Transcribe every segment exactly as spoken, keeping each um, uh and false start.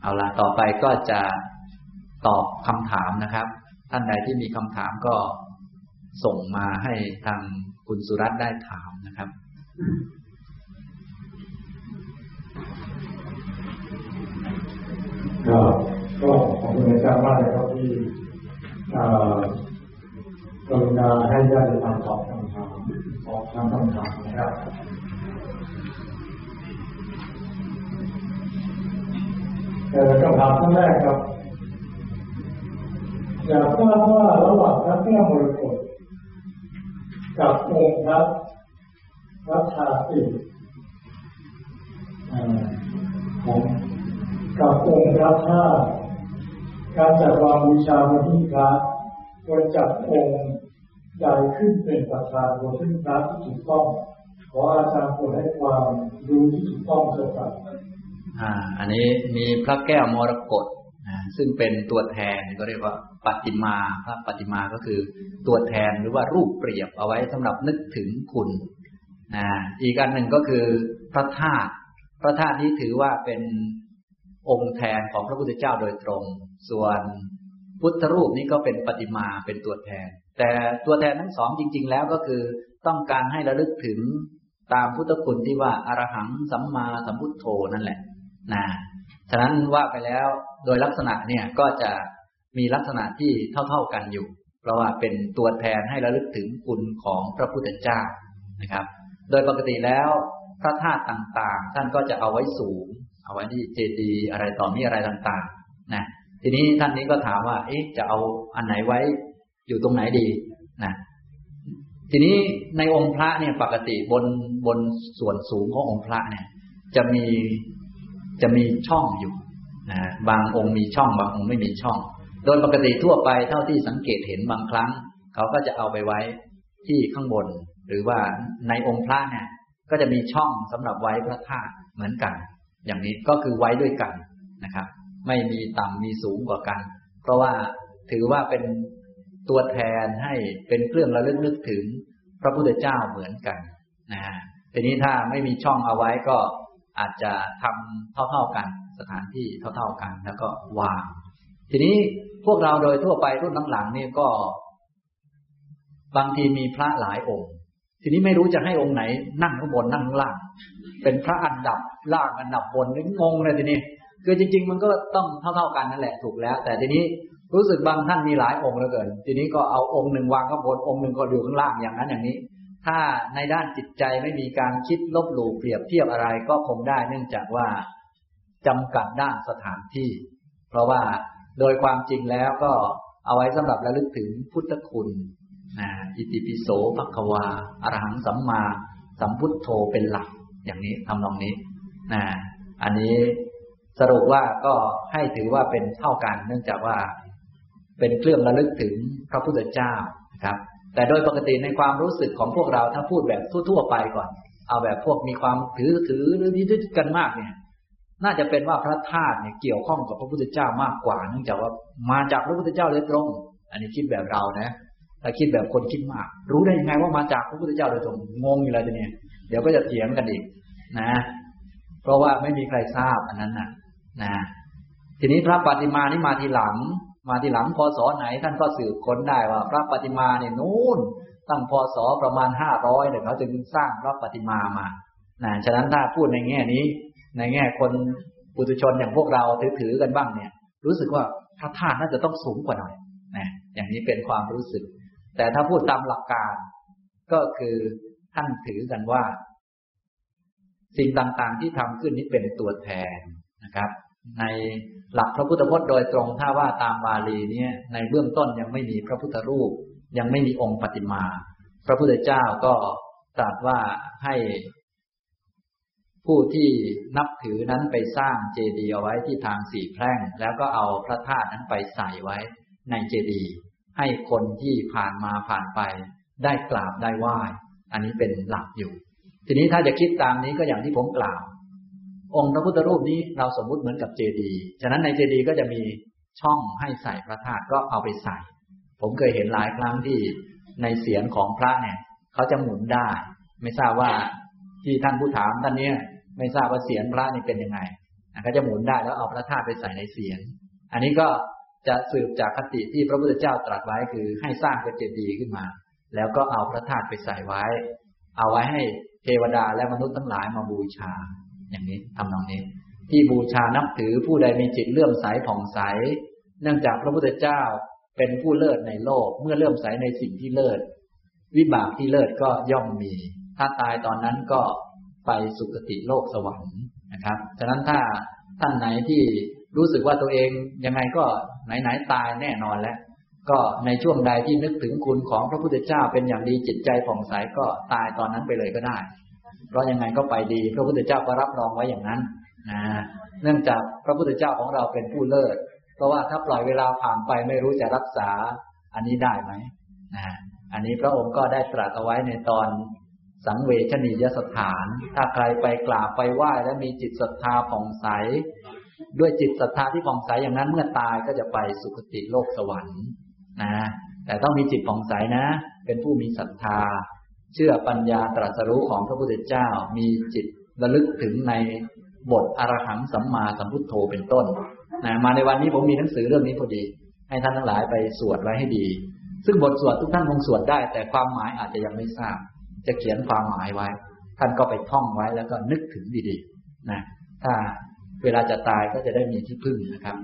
เอาละต่อไปก็จะตอบคำถามนะครับท่านใดที่มีคำถามก็ส่งมาให้ทางคุณสุรัตน์ได้ถามนะครับก็ก็ขอบคุณอาจารย์มากเลยครับที่กรุณาให้ญาติธรรมตอบคำถามตอบคำถามนะครับแต่คำถามข้อแรกครับอยากทราบว่าระหว่างพระแก้วมรกตกับองค์พระรัชาติของกับองค์พระธาตุการจัดวางบูชาบนหิ้งพระควรจัดองค์ใดขึ้นเป็นประธานบนหิ้งพระที่ถูกต้องขออาจารย์โปรดให้ความรู้ที่ถูกต้องเถิดครับอ่าอันนี้มีพระแก้วมรกตอ่าซึ่งเป็นตัวแทนก็เรียกว่าปฏิมาพระปฏิมาก็คือตัวแทนหรือว่ารูปเปรียบเอาไว้สำหรับนึกถึงคุณอ่าอีกอันหนึ่งก็คือพระธาตุพระธาตุนี้ถือว่าเป็นองค์แทนของพระพุทธเจ้าโดยตรงส่วนพุทธรูปนี้ก็เป็นปฏิมาเป็นตัวแทนแต่ตัวแทนทั้งสองจริงๆแล้วก็คือต้องการให้ระลึกถึงตามพุทธคุณที่ว่าอรหังสัมมาสัมพุทโธนั่นแหละนะฉะนั้นว่าไปแล้วโดยลักษณะเนี่ยก็จะมีลักษณะที่เท่าๆกันอยู่เพราะว่าเป็นตัวแทนให้ระลึกถึงคุณของพระพุทธเจ้านะครับโดยปกติแล้วพระธาตุต่างๆท่านก็จะเอาไว้สูงเอาไว้ที่เจดีย์อะไรต่อมีอะไรต่างๆนะทีนี้ท่านนี้ก็ถามว่าเอ๊ะจะเอาอันไหนไว้อยู่ตรงไหนดีนะทีนี้ในองค์พระเนี่ยปกติบนบนส่วนสูงขององค์พระเนี่ยจะมีจะมีช่องอยู่นะบางองค์มีช่องบางองค์ไม่มีช่องโดยปกติทั่วไปเท่าที่สังเกตเห็นบางครั้งเขาก็จะเอาไปไว้ที่ข้างบนหรือว่าในองค์พระเนี่ยก็จะมีช่องสำหรับไว้พระธาตุเหมือนกันอย่างนี้ก็คือไว้ด้วยกันนะครับไม่มีต่ำมีสูงกว่ากันเพราะว่าถือว่าเป็นตัวแทนให้เป็นเครื่องระลึกนึกถึงพระพุทธเจ้าเหมือนกันนะทีนี้ถ้าไม่มีช่องเอาไว้ก็อาจจะทำเท่าๆกันสถานที่เท่าๆกันแล้วก็วางทีนี้พวกเราโดยทั่วไปรุ่นหลังๆนี่ก็บางทีมีพระหลายองค์ทีนี้ไม่รู้จะให้องค์ไหนนั่งข้างบนนั่งข้างล่างเป็นพระอันดับล่างอันดับบนนี่งงเลยทีนี้คือจริงๆมันก็ต้องเท่าๆกันนั่นแหละถูกแล้วแต่ทีนี้รู้สึกบางท่านมีหลายองค์เหลือเกินทีนี้ก็เอาองค์หนึ่งวางข้างบนองค์หนึ่งก็อยู่ข้างล่างอย่างนั้นอย่างนี้ถ้าในด้านจิตใจไม่มีการคิดลบหลู่เปรียบเทียบอะไรก็คงได้เนื่องจากว่าจำกัดด้านสถานที่เพราะว่าโดยความจริงแล้วก็เอาไว้สำหรับระลึกถึงพุทธคุณนะอิติปิโสภควาอรหังสัมมาสัมพุทโธเป็นหลักอย่างนี้ทำนองนี้นะอันนี้สรุปว่าก็ให้ถือว่าเป็นเท่ากันเนื่องจากว่าเป็นเครื่องระลึกถึงพระพุทธเจ้านะครับแต่โดยปกติในความรู้สึกของพวกเราถ้าพูดแบบทั่วๆไปก่อนเอาแบบพวกมีความถือถือหรือยึดกันมากเนี่ยน่าจะเป็นว่าพระธาตุเนี่ยเกี่ยวข้องกับพระพุทธเจ้ามากกว่าเนื่องจากว่ามาจากพระพุทธเจ้าโดยตรงอันนี้คิดแบบเรานะถ้าคิดแบบคนคิดมากรู้ได้ยังไงว่ามาจากพระพุทธเจ้าโดยตรงงงอยู่แล้วทีนี้เดี๋ยวก็จะเถียงกันอีกนะเพราะว่าไม่มีใครทราบอันนั้นนะนะทีนี้พระปฏิมานี่มาทีหลังมาทีหลังพศไหนท่านก็สืบค้นได้ว่าพระปฏิมาเนี่ยนู้นตั้งพศประมาณห้าร้อยเนี่ยเขาจึงสร้างพระปฏิมามานะฉะนั้นถ้าพูดในแง่นี้ในแง่คนปุถุชนอย่างพวกเราถือๆกันบ้างเนี่ยรู้สึกว่าพระธาตุน่าจะต้องสูงกว่าหน่อยนะอย่างนี้เป็นความรู้สึกแต่ถ้าพูดตามหลักการก็คือท่านถือกันว่าสิ่งต่างๆที่ทำขึ้นนี้เป็นตัวแทนนะครับในหลักพระพุทธพจน์โดยตรงถ้าว่าตามบาลีเนี่ยในเบื้องต้นยังไม่มีพระพุทธรูปยังไม่มีองค์ปฏิมาพระพุทธเจ้าก็ตรัสว่าให้ผู้ที่นับถือนั้นไปสร้างเจดีย์เอาไว้ที่ทางสี่แพร่งแล้วก็เอาพระธาตุนั้นไปใส่ไว้ในเจดีย์ให้คนที่ผ่านมาผ่านไปได้กราบได้ไหว้อันนี้เป็นหลักอยู่ทีนี้ถ้าจะคิดตามนี้ก็อย่างที่ผมกล่าวองค์พระพุทธรูปนี้เราสมมุติเหมือนกับเจดีย์ฉะนั้นในเจดีย์ก็จะมีช่องให้ใส่พระธาตุก็เอาไปใส่ผมเคยเห็นหลายครั้งที่ในเศียรของพระเนี่ยเขาจะหมุนได้ไม่ทราบว่าที่ท่านผู้ถามท่านนี้ไม่ทราบว่าเศียรพระนี่เป็นยังไงก็จะหมุนได้แล้วเอาพระธาตุไปใส่ในเสียงอันนี้ก็จะสืบจากคติที่พระพุทธเจ้าตรัสไว้คือให้สร้างเป็นเจดีย์ขึ้นมาแล้วก็เอาพระธาตุไปใส่ไว้เอาไว้ให้เทวดาและมนุษย์ทั้งหลายมาบูชาอย่างนี้ทำนองนี้ที่บูชานับถือผู้ใดมีจิตเลื่อมใสผ่องใสเนื่องจากพระพุทธเจ้าเป็นผู้เลิศในโลกเมื่อเลื่อมใสในสิ่งที่เลิศวิบากที่เลิศก็ย่อมมีถ้าตายตอนนั้นก็ไปสุคติโลกสวรรค์นะครับฉะนั้นถ้าท่านไหนที่รู้สึกว่าตัวเองยังไงก็ไหนๆตายแน่นอนแล้วก็ในช่วงใดที่นึกถึงคุณของพระพุทธเจ้าเป็นอย่างดีจิตใจผ่องใสก็ตายตอนนั้นไปเลยก็ได้เพราะยังไงก็ไปดีพระพุทธเจ้าก็รับรองไว้อย่างนั้นนะเนื่องจากพระพุทธเจ้าของเราเป็นผู้เลิศเพราะว่าถ้าปล่อยเวลาผ่านไปไม่รู้จะรักษาอันนี้ได้ไหมนะอันนี้พระองค์ก็ได้ตรัสเอาไว้ในตอนสังเวชนียสถานถ้าใครไปกราบไปไหว้และมีจิตศรัทธาผ่องใสด้วยจิตศรัทธาที่ผ่องใสอย่างนั้นเมื่อตายก็จะไปสุคติโลกสวรรค์นะแต่ต้องมีจิตผ่องใสนะเป็นผู้มีศรัทธาเชื่อปัญญาตรัสรู้ของพระพุทธเจ้ามีจิตระลึกถึงในบทอรหังสัมมาสัมพุทโธเป็นต้นนะมาในวันนี้ผมมีหนังสือเรื่องนี้พอดีให้ท่านทั้งหลายไปสวดไว้ให้ดีซึ่งบทสวดทุกท่านคงสวดได้แต่ความหมายอาจจะยังไม่ทราบจะเขียนความหมายไว้ท่านก็ไปท่องไว้แล้วก็นึกถึงดีๆนะถ้าเวลาจะตายก็จะได้มีที่พึ่งนะครับ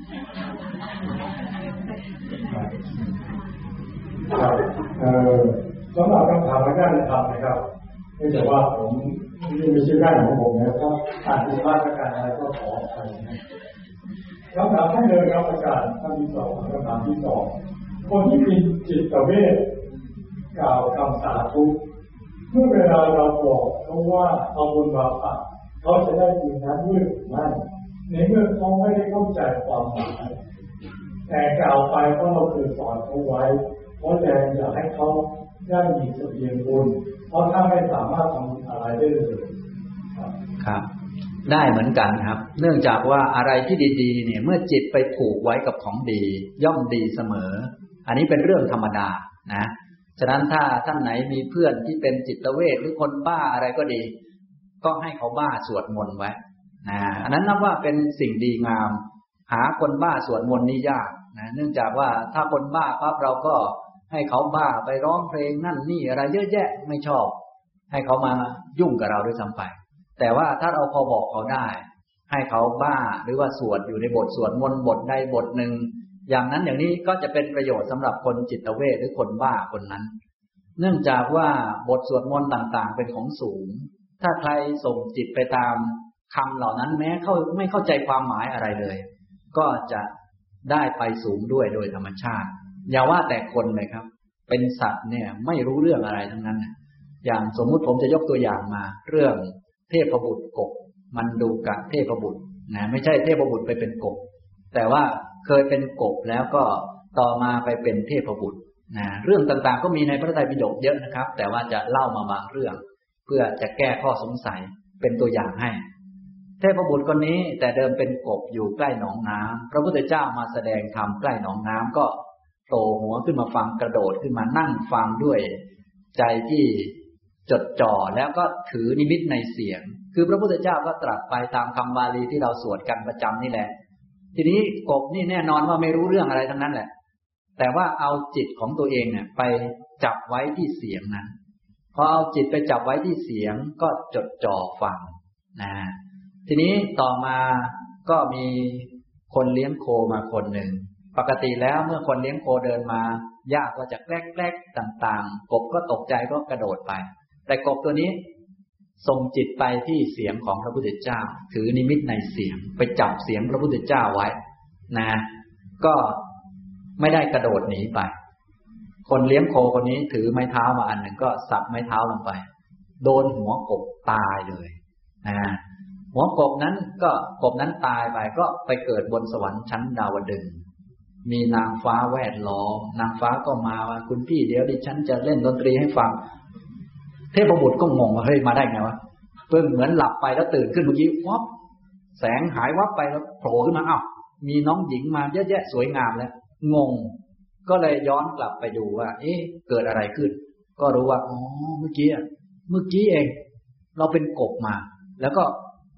เอ่อสำหรับคำถามในด้านธรรมนะครับเนื่องจากว่าผมไม่ใช่ด้านของผมนะครับอ่านดูราชการอะไรก็ขออภัยคำถามที่หนึ่งครับอาจารย์ท่านที่สองคำถามที่สองคนที่มีจิตเวชกล่าวคำสาธุเมื่อเวลาเราบอกเขาว่าเอาบุญมาฝากเขาจะได้บุญนั้นด้วยนั่นในเมื่อเขาไม่ได้เข้าใจความหมายแต่กล่าวไปเพราะเราเคยสอนเขาไว้เพราะแรงอยากให้เขาได้มีเสบียงบุญเพราะถ้าไม่สามารถทำบุญอะไรได้เลยครับได้เหมือนกันครับเนื่องจากว่าอะไรที่ดีๆเนี่ยเมื่อจิตไปผูกไว้กับของดีย่อมดีเสมออันนี้เป็นเรื่องธรรมดานะฉะนั้นถ้าท่านไหนมีเพื่อนที่เป็นจิตเวชหรือคนบ้าอะไรก็ดีก็ให้เขาบ้าสวดมนต์ไว้นะอันนั้นนับว่าเป็นสิ่งดีงามหาคนบ้าสวดมนต์นี่ยากนะเนื่องจากว่าถ้าคนบ้าปั๊บเราก็ให้เขาบ้าไปร้องเพลงนั่นนี่อะไรเยอะแยะไม่ชอบให้เขามายุ่งกับเราด้วยซ้ำไปแต่ว่าถ้าเราพอบอกเขาได้ให้เขาบ้าหรือว่าสวดอยู่ในบทสวดมนต์บทใดบทหนึ่งอย่างนั้นอย่างนี้ก็จะเป็นประโยชน์สำหรับคนจิตเวชหรือคนบ้าคนนั้นเนื่องจากว่าบทสวดมนต์ต่างๆเป็นของสูงถ้าใครส่งจิตไปตามคำเหล่านั้นแม้เขาไม่เข้าใจความหมายอะไรเลยก็จะได้ไปสูงด้วยโดยธรรมชาติอย่าว่าแต่คนเลยครับเป็นสัตว์เนี่ยไม่รู้เรื่องอะไรทั้งนั้นอย่างสมมุติผมจะยกตัวอย่างมาเรื่องเทพบุตรกบมันดูกะเทพบุตรนะไม่ใช่เทพบุตรไปเป็นกบแต่ว่าเคยเป็นกบแล้วก็ต่อมาไปเป็นเทพบุตรนะเรื่องต่างๆก็มีในพระไตรปิฎกเยอะนะครับแต่ว่าจะเล่ามาบางเรื่องเพื่อจะแก้ข้อสงสัยเป็นตัวอย่างให้เทพบุตรคนนี้แต่เดิมเป็นกบอยู่ใกล้หนองน้ำพระพุทธเจ้ามาแสดงธรรมใกล้หนองน้ำก็โผล่หัวขึ้นมาฟังกระโดดขึ้นมานั่งฟังด้วยใจที่จดจ่อแล้วก็ถือนิมิตในเสียงคือพระพุทธเจ้าก็ตรัสไปตามคำบาลีที่เราสวดกันประจำนี่แหละทีนี้กบนี่แน่นอนว่าไม่รู้เรื่องอะไรทั้งนั้นแหละแต่ว่าเอาจิตของตัวเองเนี่ยไปจับไว้ที่เสียงนั้นพอเอาจิตไปจับไว้ที่เสียงก็จดจ่อฟังนะทีนี้ต่อมาก็มีคนเลี้ยงโคมาคนหนึ่งปกติแล้วเมื่อคนเลี้ยงโคเดินมาหญ้าก็จะแกล้กๆต่างๆกบก็ตกใจก็กระโดดไปแต่กบตัวนี้ส่งจิตไปที่เสียงของพระพุทธเจ้าถือนิมิตในเสียงไปจับเสียงพระพุทธเจ้าไว้นะก็ไม่ได้กระโดดหนีไปคนเลี้ยงโคคนนี้ถือไม้เท้ามาอันหนึ่งก็สับไม้เท้าลงไปโดนหัวกบตายเลยนะหัวกบนั้นก็กบนั้นตายไปก็ไปเกิดบนสวรรค์ชั้นดาวดึงส์มีนางฟ้าแวดล้อมนางฟ้าก็มาว่าคุณพี่เดี๋ยวดิฉันจะเล่นดนตรีให้ฟังเทพบุตรก็งงว่าเฮ้ยมาได้ไงวะเพิ่งเหมือนหลับไปแล้วตื่นขึ้นเมื่อกี้วับแสงหายวับไปแล้วโผล่ขึ้นมาอ้าวมีน้องหญิงมาเยอะแยะสวยงามแล้วงงก็เลยย้อนกลับไปดูว่าเอ๊ะเกิดอะไรขึ้นก็รู้ว่าอ๋อเมื่อกี้เมื่อกี้เองเราเป็นกบมาแล้วก็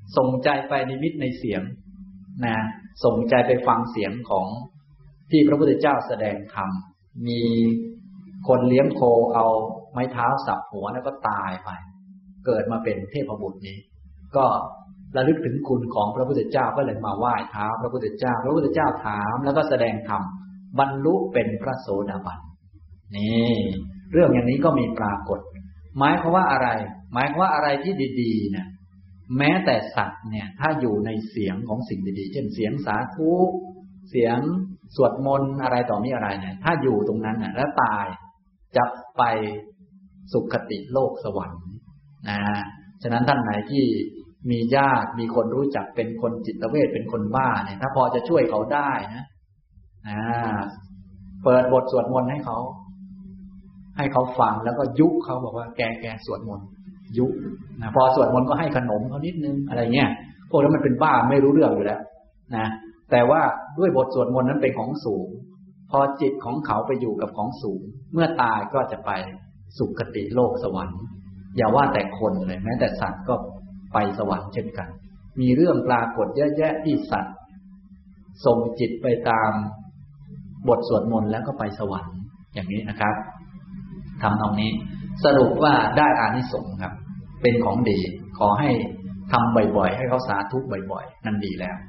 ส่งใจไปนิมิตในเสียงนะส่งใจไปฟังเสียงของที่พระพุทธเจ้าแสดงธรรมมีคนเลี้ยงโคเอาไม้เท้าสับหัวแล้วก็ตายไปเกิดมาเป็นเทพบุตรนี้ก็ระลึกถึงคุณของพระพุทธเจ้าก็เลยมาไหว้เท้าพระพุทธเจ้าพระพุทธเจ้าถามแล้วก็แสดงธรรมบรรลุเป็นพระโสดาบันนี่เรื่องอย่างนี้ก็มีปรากฏหมายความว่าอะไรหมายความว่าอะไรที่ดีๆเนี่ยแม้แต่สัตว์เนี่ยถ้าอยู่ในเสียงของสิ่งดีๆเช่นเสียงสาธุเสียงสวดมนต์อะไรต่อมีอะไรเนี่ยถ้าอยู่ตรงนั้นน่ะแล้วตายจะไปสุคติโลกสวรรค์นะฉะนั้นท่านไหนที่มีญาติมีคนรู้จักเป็นคนจิตเวชเป็นคนบ้าเนี่ยถ้าพอจะช่วยเขาได้นะอ่าเปิดบทสวดมนต์ให้เขาให้เขาฟังแล้วก็ยุเขาบอกว่าแกแกสวดมนต์ยุนะพอสวดมนต์ก็ให้ขนมเขานิดนึงอะไรเงี้ยพวกนั้นมันเป็นบ้าไม่รู้เรื่องอยู่แล้วนะแต่ว่าด้วยบทสวดมนต์นั้นเป็นของสูงพอจิตของเขาไปอยู่กับของสูงเมื่อตายก็จะไปสุคติโลกสวรรค์อย่าว่าแต่คนเลยแม้แต่สัตว์ก็ไปสวรรค์เช่นกันมีเรื่องปรากฏเยอะแยะที่สัตว์ส่งจิตไปตามบทสวดมนต์แล้วก็ไปสวรรค์อย่างนี้นะครับทำตรงนี้สรุปว่าได้อานิสงส์ครับเป็นของดีขอให้ทำบ่อยๆให้เขาสาธุบ่อยๆนั่นดีแล้ว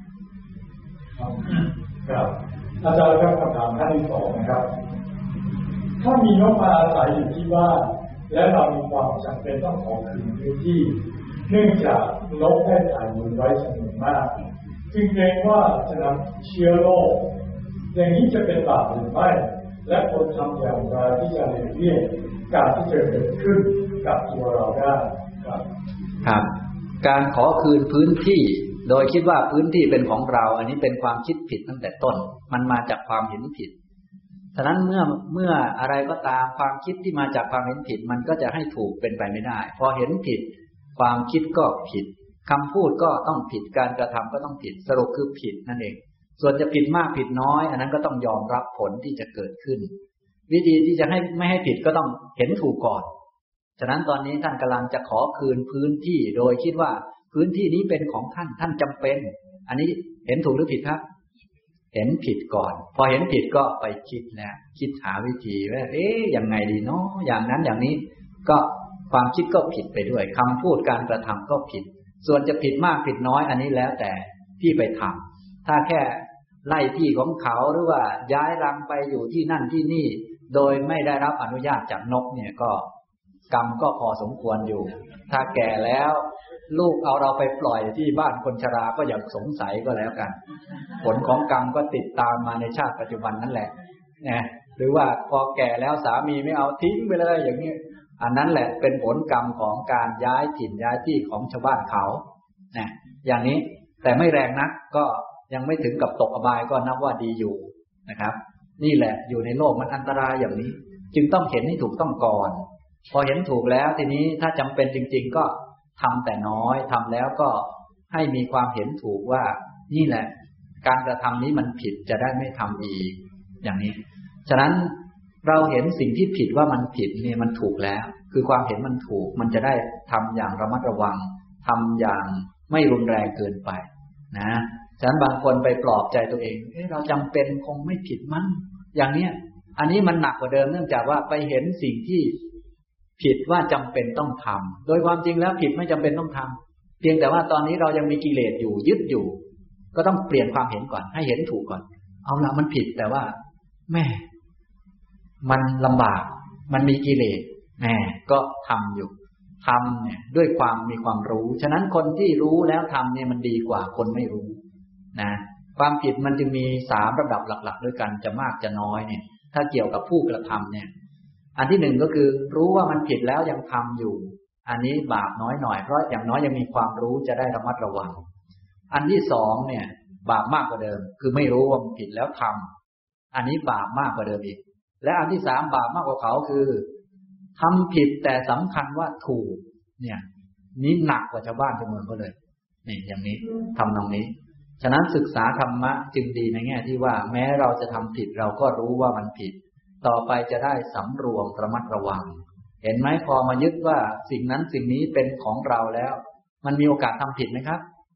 ครับอาจารย์ครับคำถามท่านที่สองนะครับถ้ามีนกมาอาศัยอยู่ที่บ้านและเรามีความจำเป็นต้องขอคืนพื้นที่เนื่องจากนกได้ถ่ายมูลไว้จำนวนมากจึงเกรงว่าจะนำเชื้อโรคอย่างนี้จะเป็นบาปหรือไม่และควรทำอย่างไรที่จะหลีกเลี่ยงการที่จะเกิดขึ้นกับตัวเราได้ครับครับการขอคืนพื้นที่โดยคิดว่าพื้นที่เป็นของเราอันนี้เป็นความคิดผิดตั้งแต่ต้นมันมาจากความเห็นผิดฉะนั้นเมื่อเมื่ออะไรก็ตามความคิดที่มาจากความเห็นผิดมันก็จะให้ถูกเป็นไปไม่ได้พอเห็นผิดความคิดก็ผิดคำพูดก็ต้องผิดการกระทำก็ต้องผิดสรุปคือผิดนั่นเองส่วนจะผิดมากผิดน้อยอันนั้นก็ต้องยอมรับผลที่จะเกิดขึ้นวิธีที่จะให้ไม่ให้ผิดก็ต้องเห็นถูกก่อนฉะนั้นตอนนี้ท่านกำลังจะขอคืนพื้นที่โดยคิดว่าพื้นที่นี้เป็นของท่านท่านจำเป็นอันนี้เห็นถูกหรือผิดครับเห็นผิดก่อนพอเห็นผิดก็ไปคิดแล้วคิดหาวิธีว่าเอ๊ะยังไงดีเนาะอย่างนั้นอย่างนี้ก็ความคิดก็ผิดไปด้วยคำพูดการกระทำก็ผิดส่วนจะผิดมากผิดน้อยอันนี้แล้วแต่ที่ไปทำถ้าแค่ไล่ที่ของเขาหรือว่าย้ายรังไปอยู่ที่นั่นที่นี่โดยไม่ได้รับอนุญาตจากนกเนี่ยก็กรรมก็พอสมควรอยู่ถ้าแก่แล้วลูกเอาเราไปปล่อยที่บ้านคนชราก็อย่าสงสัยก็แล้วกันผลของกรรมก็ติดตามมาในชาติปัจจุบันนั่นแหละนะหรือว่าพอแก่แล้วสามีไม่เอาทิ้งไปเลยอย่างนี้อันนั้นแหละเป็นผลกรรมของการย้ายถิ่นย้ายที่ของชาวบ้านเขานะอย่างนี้แต่ไม่แรงนักก็ยังไม่ถึงกับตกอบายก็นับว่าดีอยู่นะครับนี่แหละอยู่ในโลกมันอันตรายอย่างนี้จึงต้องเห็นให้ถูกต้องก่อนพอเห็นถูกแล้วทีนี้ถ้าจำเป็นจริงๆก็ทำแต่น้อยทำแล้วก็ให้มีความเห็นถูกว่านี่แหละการกระทำนี้มันผิดจะได้ไม่ทำอีกอย่างนี้ฉะนั้นเราเห็นสิ่งที่ผิดว่ามันผิดนี่มันถูกแล้วคือความเห็นมันถูกมันจะได้ทำอย่างระมัดระวังทำอย่างไม่รุนแรงเกินไปนะฉะนั้นบางคนไปปลอบใจตัวเองเอ๊ะเราจำเป็นคงไม่ผิดมั้งอย่างเนี้ยอันนี้มันหนักกว่าเดิมเนื่องจากว่าไปเห็นสิ่งที่ผิดว่าจำเป็นต้องทำโดยความจริงแล้วผิดไม่จำเป็นต้องทำเพียงแต่ว่าตอนนี้เรายังมีกิเลสอยู่ยึดอยู่ก็ต้องเปลี่ยนความเห็นก่อนให้เห็นถูกก่อนเอาละมันผิดแต่ว่าแม่มันลำบากมันมีกิเลสแม่ก็ทำอยู่ทำเนี่ยด้วยความมีความรู้ฉะนั้นคนที่รู้แล้วทำเนี่ยมันดีกว่าคนไม่รู้นะความผิดมันจึงมีสามระดับหลักๆด้วยกันจะมากจะน้อยเนี่ยถ้าเกี่ยวกับผู้กระทำเนี่ยอันที่หนึ่งก็คือรู้ว่ามันผิดแล้วยังทำอยู่อันนี้บาปน้อยหน่อยเพราะอย่างน้อยยังมีความรู้จะได้ระมัดระวังอันที่สองเนี่ยบาปมากกว่าเดิมคือไม่รู้ว่ามันผิดแล้วทำอันนี้บาปมากกว่าเดิมอีกและอันที่สามบาปมากกว่าเขาคือทำผิดแต่สำคัญว่าถูกเนี่ยนี่หนักกว่าชาวบ้านชาวเมืองเขาเลยนี่อย่างนี้ทำตรงนี้ฉะนั้นศึกษาธรรมะจึงดีในแง่ที่ว่าแม้เราจะทำผิดเราก็รู้ว่ามันผิดต่อไปจะได้สำรวมระมัดระวังเห็นไหมพอมายึดว่าสิ่งนั้นสิ่งนี้เป็นของเราแล้วมันมีโอกาสทำผิดไหมครับ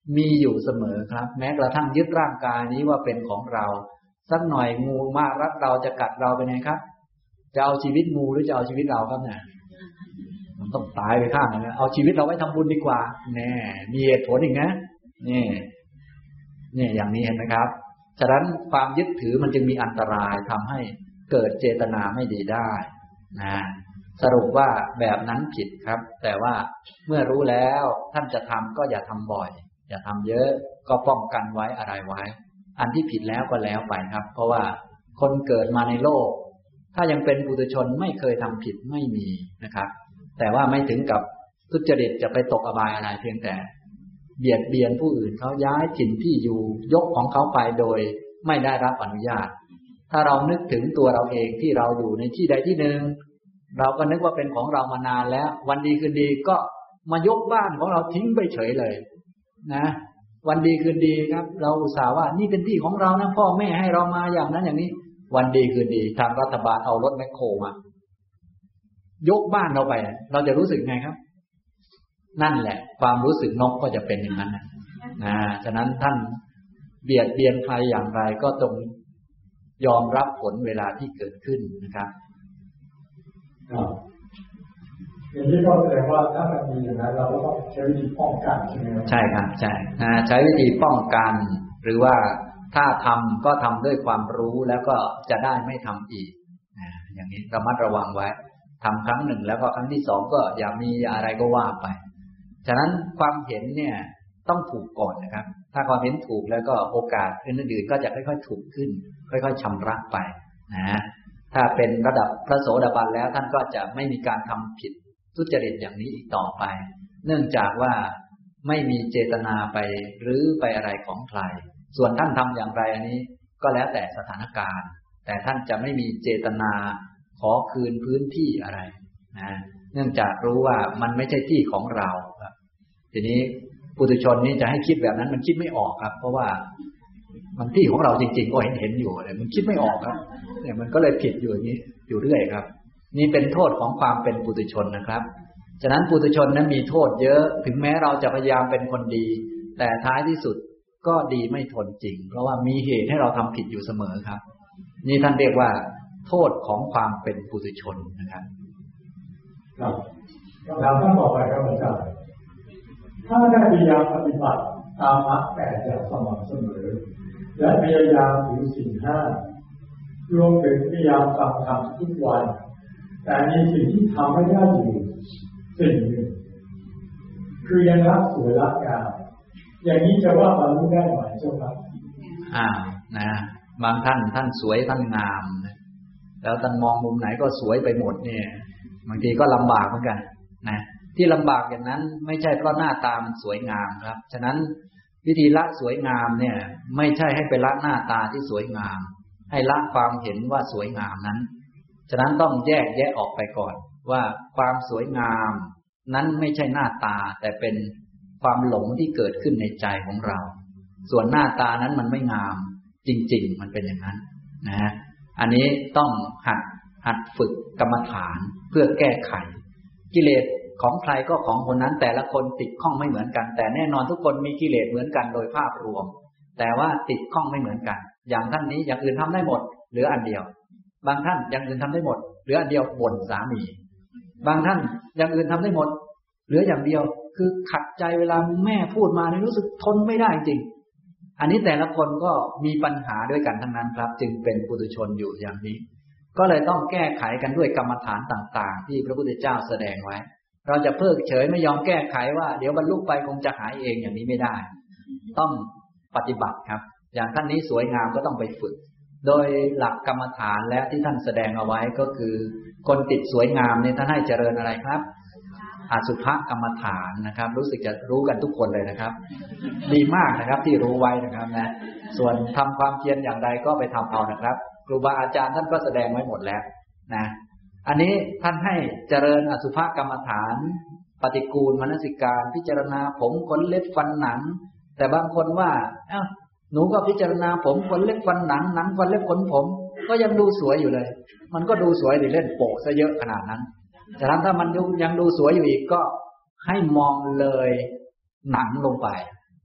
มีอยู่เสมอครับแม้กระทั่งยึดร่างกายนี้ว่าเป็นของเราสักหน่อยงูมารัดเราจะกัดเราเป็นไงครับจะเอาชีวิตงูหรือจะเอาชีวิตเราครับเนี่ยมันต้องตายไปข้างนึงเอาชีวิตเราไว้ทำบุญดีกว่าแน่มีเหตุผลอีกนะนี่นี่อย่างนี้เห็นไหมครับฉะนั้นความยึดถือมันจึงมีอันตรายทำให้เกิดเจตนาไม่ดีได้นะสรุปว่าแบบนั้นผิดครับแต่ว่าเมื่อรู้แล้วท่านจะทำก็อย่าทำบ่อยอย่าทำเยอะก็ป้องกันไว้อะไรไว้อันที่ผิดแล้วก็แล้วไปครับเพราะว่าคนเกิดมาในโลกถ้ายังเป็นปุถุชนไม่เคยทำผิดไม่มีนะครับแต่ว่าไม่ถึงกับทุจริตจะไปตกอบายอะไรเพียงแต่เบียดเบียนผู้อื่นเขาย้ายถิ่นที่อยู่ยกของเขาไปโดยไม่ได้รับอนุญาตถ้าเรานึกถึงตัวเราเองที่เราอยู่ในที่ใดที่หนึ่งเราก็นึกว่าเป็นของเรามานานแล้ววันดีคืนดีก็มายกบ้านของเราทิ้งไปเฉยเลยนะวันดีคืนดีครับเราอุตส่าห์ว่านี่เป็นที่ของเรานะพ่อแม่ให้เรามาอย่างนั้นอย่างนี้วันดีคืนดีทางรัฐบาลเอารถแมคโครมายกบ้านเราไปเราจะรู้สึกไงครับนั่นแหละความรู้สึกนกก็จะเป็นอย่างนั้นนะนะฉะนั้นท่านเบียดเบียนใครอย่างไรก็ต้องยอมรับผลเวลาที่เกิดขึ้นนะครับครับอย่างนี้ก็แสดงว่าถ้ามันมีอย่างนั้นเราก็ต้องใช้วิธีป้องกันใช่ไหมครับใช่ครับใช่ใช้วิธีป้องกันหรือว่าถ้าทำก็ทำด้วยความรู้แล้วก็จะได้ไม่ทำอีกอย่างนี้ระมัดระวังไว้ทำครั้งหนึ่งแล้วก็ครั้งที่สองก็อย่ามีอะไรก็ว่าไปฉะนั้นความเห็นเนี่ยต้องถูกก่อนนะครับถ้าความเห็นถูกแล้วก็โอกาสอื่นๆก็จะค่อยๆถูกขึ้นค่อยๆชำระไปนะถ้าเป็นระดับพระโสดาบันแล้วท่านก็จะไม่มีการทำผิดทุจริตอย่างนี้อีกต่อไปเนื่องจากว่าไม่มีเจตนาไปหรือไปอะไรของใครส่วนท่านทำอย่างไรอันนี้ก็แล้วแต่สถานการณ์แต่ท่านจะไม่มีเจตนาขอคืนพื้นที่อะไรนะเนื่องจากรู้ว่ามันไม่ใช่ที่ของเราครับทีนี้ปุถุชนนี่จะให้คิดแบบนั้นมันคิดไม่ออกครับเพราะว่ามันที่ของเราจริงๆก็เห็นเห็นอยู่เลยมันคิดไม่ออกครับเนี่ยมันก็เลยผิดอยู่อย่างนี้อยู่เรื่อยครับนี่เป็นโทษของความเป็นปุถุชนนะครับฉะนั้นปุถุชนนั้นมีโทษเยอะถึงแม้เราจะพยายามเป็นคนดีแต่ท้ายที่สุดก็ดีไม่ทนจริงเพราะว่ามีเหตุให้เราทำผิดอยู่เสมอครับนี่ท่านเรียกว่าโทษของความเป็นปุถุชนนะครับครับคำถามท่านต่อไปครับอาจารย์ถ้าได้พยายามปฏิบัติตามมรรคแปดอย่างสม่ำเสมอและพยายามถือศีลห้ารวมถึงพยายามฟังธรรมทุกวันแต่มีสิ่งที่ทำไม่ได้อยู่สิ่งหนึ่งคือยังรักสวยรักงามอย่างนี้จะว่าบรรลุได้ไหมเจ้าครับอ่านะบางท่านท่านสวยท่านงามแล้วท่านมองมุมไหนก็สวยไปหมดเนี่ยบางทีก็ลำบากเหมือนกันนะที่ลำบากอย่างนั้นไม่ใช่เพราะหน้าตามันสวยงามครับฉะนั้นวิธีละสวยงามเนี่ยไม่ใช่ให้ไปละหน้าตาที่สวยงามให้ละความเห็นว่าสวยงามนั้นฉะนั้นต้องแยกแยะออกไปก่อนว่าความสวยงามนั้นไม่ใช่หน้าตาแต่เป็นความหลงที่เกิดขึ้นในใจของเราส่วนหน้าตานั้นมันไม่งามจริงๆมันเป็นอย่างนั้นนะอันนี้ต้องหัดหัดฝึกกรรมฐานเพื่อแก้ไขกิเลสของใครก็ของคนนั้นแต่ละคนติดข้องไม่เหมือนกันแต่แน่นอนทุกคนมีกิเลสเหมือนกันโดยภาพรวมแต่ว่าติดข้องไม่เหมือนกันอย่างท่านนี้อย่างอื่นทำได้หมดเหลืออันเดียวบางท่านอย่างอื่นทำได้หมดเหลืออันเดียวบ่นสามีบางท่านอย่างอื่นทำได้หมดเหลืออย่างเดียวคือขัดใจเวลาแม่พูดมานี่รู้สึกทนไม่ได้จริงอันนี้แต่ละคนก็มีปัญหาด้วยกันทั้งนั้นครับจึงเป็นปุถุชนอยู่อย่างนี้ก็เลยต้องแก้ไขกันด้วยกรรมฐานต่างๆที่พระพุทธเจ้าแสดงไว้เราจะเพิกเฉยไม่ยอมแก้ไขว่าเดี๋ยวบรรลุไปคงจะหายเองอย่างนี้ไม่ได้ต้องปฏิบัติครับอย่างท่านนี้สวยงามก็ต้องไปฝึกโดยหลักกรรมฐานและที่ท่านแสดงเอาไว้ก็คือคนติดสวยงามเนี่ยท่านให้เจริญอะไรครับอสุภกรรมฐานนะครับรู้สึกจะรู้กันทุกคนเลยนะครับดีมากนะครับที่รู้ไว้นะครับนะส่วนทำความเพียรอย่างใดก็ไปทำเอานะครับครูบาอาจารย์ท่านก็แสดงไว้หมดแล้วนะอันนี้ท่านให้เจริญอสุภกรรมฐานปฏิกูลมนสิการพิจารณาผมขนเล็บฟันหนังแต่บางคนว่าเอ้าหนูก็พิจารณาผมขนเล็บฟันหนังหนังฟันเล็บขนผมก็ยังดูสวยอยู่เลยมันก็ดูสวยดิเล่นโปะซะเยอะขนาดนั้นฉะนั้นถ้ามันยังดูสวยอยู่อีกก็ให้มองเลยหนังลงไป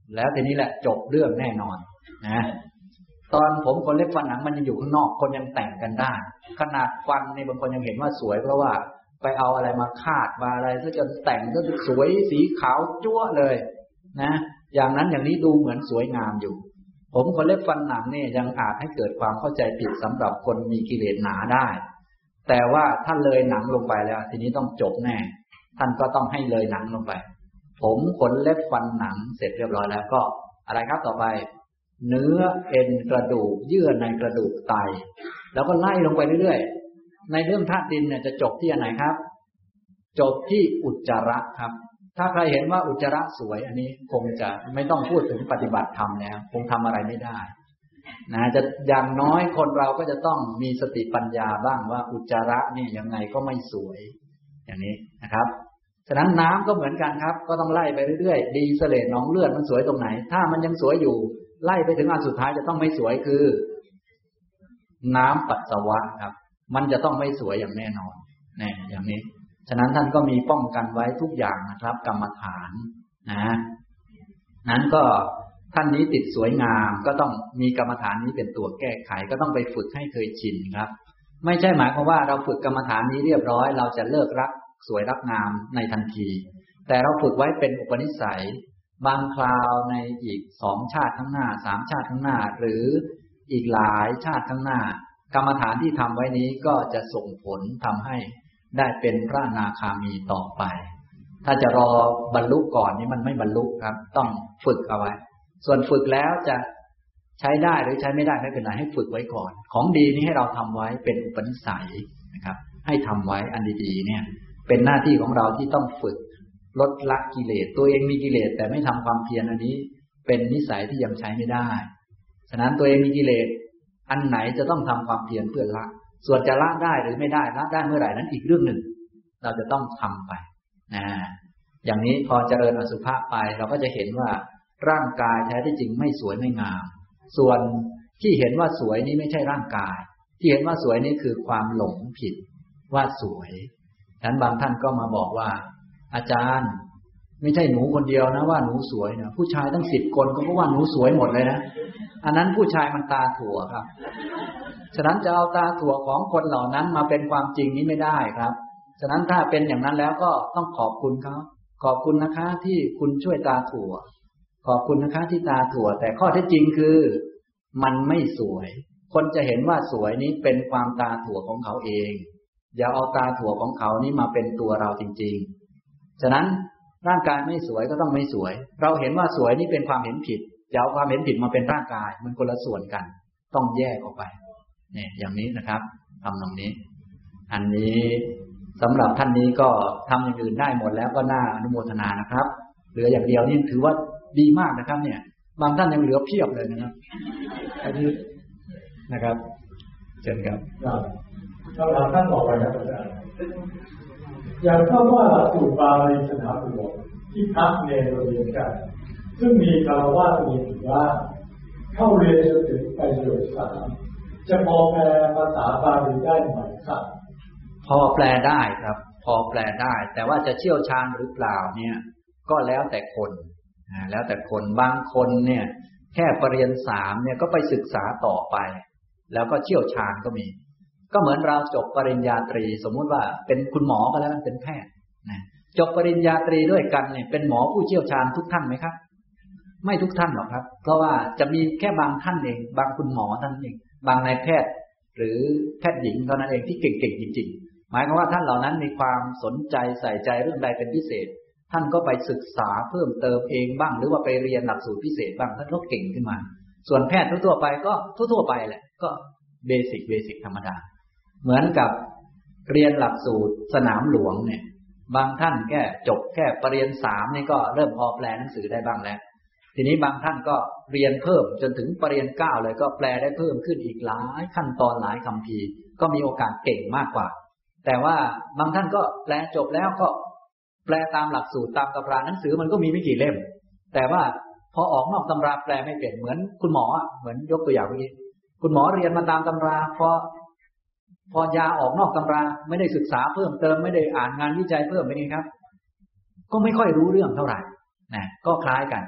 แล้วทีนี้แหละจบเรื่องแน่นอนนะตอนผมคนเล็บฟันหนังมันยังอยู่ข้างนอกคนยังแต่งกันได้ขนาดฟันในบางคนยังเห็นว่าสวยเพราะว่าไปเอาอะไรมาคาดมาอะไรซะจนแต่งก็สวยสีขาวจั๊วเลยนะอย่างนั้นอย่างนี้ดูเหมือนสวยงามอยู่ผมคนเล็บฟันหนังเนี่ยยังอาจให้เกิดความเข้าใจผิดสำหรับคนมีกิเลสหนาได้แต่ว่าถ้าเลยหนังลงไปแล้วทีนี้ต้องจบแน่ท่านก็ต้องให้เลยหนังลงไปผมขนเล็บฟันหนังเสร็จเรียบร้อยแล้วก็อะไรครับต่อไปเนื้อเอ็นกระดูกเยื่อในกระดูกไตแล้วก็ไล่ลงไปเรื่อยๆในเรื่องธาตุดินเนี่ยจะจบที่อันไหนครับจบที่อุจจาระครับถ้าใครเห็นว่าอุจจาระสวยอันนี้คงจะไม่ต้องพูดถึงปฏิบัติธรรมแล้วคงทำอะไรไม่ได้นะจะอย่างน้อยคนเราก็จะต้องมีสติปัญญาบ้างว่าอุจจาระนี่ยังไงก็ไม่สวยอย่างนี้นะครับฉะนั้นน้ำก็เหมือนกันครับก็ต้องไล่ไปเรื่อยๆดีเสลดหนองเลือดมันสวยตรงไหนถ้ามันยังสวยอยู่ไล่ไปถึงอันสุดท้ายจะต้องไม่สวยคือน้ำปัสสาวะครับมันจะต้องไม่สวยอย่างแน่นอนแน่อย่างนี้ฉะนั้นท่านก็มีป้องกันไว้ทุกอย่างนะครับกรรมฐานนะนั้นก็ท่านนี้ติดสวยงามก็ต้องมีกรรมฐานนี้เป็นตัวแก้ไขก็ต้องไปฝึกให้เคยชินครับไม่ใช่หมายความว่าเราฝึกกรรมฐานนี้เรียบร้อยเราจะเลิกรักสวยรักงามในทันทีแต่เราฝึกไว้เป็นอุปนิสัยบางคราวในอีกสองชาติข้างหน้าสามชาติข้างหน้าหรืออีกหลายชาติข้างหน้ากรรมฐานที่ทำไว้นี้ก็จะส่งผลทำให้ได้เป็นพระอนาคามีต่อไปถ้าจะรอบรรลุก่อนนี้มันไม่บรรลุครับต้องฝึกเอาไว้ส่วนฝึกแล้วจะใช้ได้หรือใช้ไม่ได้ไม่เป็นไรให้ฝึกไว้ก่อนของดีนี้ให้เราทำไว้เป็นอุปนิสัยนะครับให้ทำไว้อันดีๆเนี่ยเป็นหน้าที่ของเราที่ต้องฝึกลดละกิเลสตัวเองมีกิเลสแต่ไม่ทำความเพียรอันนี้เป็นนิสัยที่ยังใช้ไม่ได้ฉะนั้นตัวเองมีกิเลสอันไหนจะต้องทำความเพียรเพื่อละส่วนจะละได้หรือไม่ได้ละได้เมื่อไหร่นั้นอีกเรื่องหนึ่งเราจะต้องทำไปนะอย่างนี้พอเจริญอสุภะไปเราก็จะเห็นว่าร่างกายแท้ที่จริงไม่สวยไม่งามส่วนที่เห็นว่าสวยนี้ไม่ใช่ร่างกายที่เห็นว่าสวยนี้คือความหลงผิดว่าสวยฉะนั้นบางท่านก็มาบอกว่าอาจารย์ไม่ใช่หนูคนเดียวนะว่าหนูสวยนะผู้ชายตั้งสิบคนก็ว่าหนูสวยหมดเลยนะอันนั้นผู้ชายมันตาถั่วครับฉะนั้นจะเอาตาถั่วของคนเหล่านั้นมาเป็นความจริงนี้ไม่ได้ครับฉะนั้นถ้าเป็นอย่างนั้นแล้วก็ต้องขอบคุณเขาขอบคุณนะคะที่คุณช่วยตาถั่วขอบคุณนะคะที่ตาถั่วแต่ข้อเท็จจริงคือมันไม่สวยคนจะเห็นว่าสวยนี้เป็นความตาถั่วของเขาเองอย่าเอาตาถั่วของเขานี้มาเป็นตัวเราจริงๆฉะนั้นร่างกายไม่สวยก็ต้องไม่สวยเราเห็นว่าสวยนี้เป็นความเห็นผิดอย่าเอาความเห็นผิดมาเป็นร่างกายมันคนละส่วนกันต้องแยกออกไปเนี่ยอย่างนี้นะครับทำตรงนี้อันนี้สำหรับท่านนี้ก็ทำอย่างอื่นได้หมดแล้วก็น่าอนุโมทนานะครับเหลืออย่างเดียวนี่ถือว่าดีมากนะครับเนี่ยบางท่านยังเหลือเพียบเลยนะครับอันนี้นะครับเชิญครับคำถามท่านต่อไปครับอาจารย์อย่างถ้าว่าสูตรบาลีสนาบุตรที่พักเนรเรียนกันซึ่งมีคารวะมีถึงว่าเข้าเรียนจนถึงประโยคสามจะพอแปลภาษาบาลีได้ไหมครับพอแปลได้ครับพอแปลได้แต่ว่าจะเชี่ยวชาญหรือเปล่าเนี่ยก็แล้วแต่คนแล้วแต่คนบางคนเนี่ยแค่ปรริญญาสามเนี่ยก็ไปศึกษาต่อไปแล้วก็เชี่ยวชาญก็มีก็เหมือนเราจบปริญญาตรีสมมุติว่าเป็นคุณหมอก็แล้วเป็นแพทย์นะจบปริญญาตรีด้วยกันเนี่ยเป็นหมอผู้เชี่ยวชาญทุกท่านไหมครับไม่ทุกท่านหรอกครับเพราะว่าจะมีแค่บางท่านเองบางคุณหมอท่านเองบางนายแพทย์หรือแพทย์หญิงเท่านั้นเองที่เก่งๆจริงๆหมายความว่าท่านเหล่านั้นมีความสนใจใส่ใจเรื่องใดเป็นพิเศษท่านก็ไปศึกษาเพิ่มเติมเองบ้างหรือว่าไปเรียนหลักสูตรพิเศษบ้างท่านก็เก่งขึ้นมาส่วนแพทย์ทั่วๆไปก็ทั่วๆไปแหละก็เบสิกเบสิกธรรมดาเหมือนกับเรียนหลักสูตรสนามหลวงเนี่ยบางท่านแค่จบแค่ปรริญญาสามนี่ก็เริ่มพอแปลหนังสือได้บ้างแล้วทีนี้บางท่านก็เรียนเพิ่มจนถึงปรริญญาเก้าเลยก็แปลได้เพิ่มขึ้นอีกหลายขั้นตอนหลายคัมภีร์ก็มีโอกาสเก่งมากกว่าแต่ว่าบางท่านก็แปลจบแล้วก็แปลตามหลักสูตรตามตำราหนังสือมันก็มีไม่กี่เล่มแต่ว่าพอออกนอกตำราแปลไม่เป็นเหมือนคุณหมอเหมือนยกตัวอย่างเมื่อกี้คุณหมอเรียนมาตามตำราพอพอยาออกนอกตำราไม่ได้ศึกษาเพิ่มเติมไม่ได้อ่านงานวิจัยเพิ่มไม่นี่ครับก็ไม่ค่อยรู้เรื่องเท่าไหร่นะก็คล้ายกัน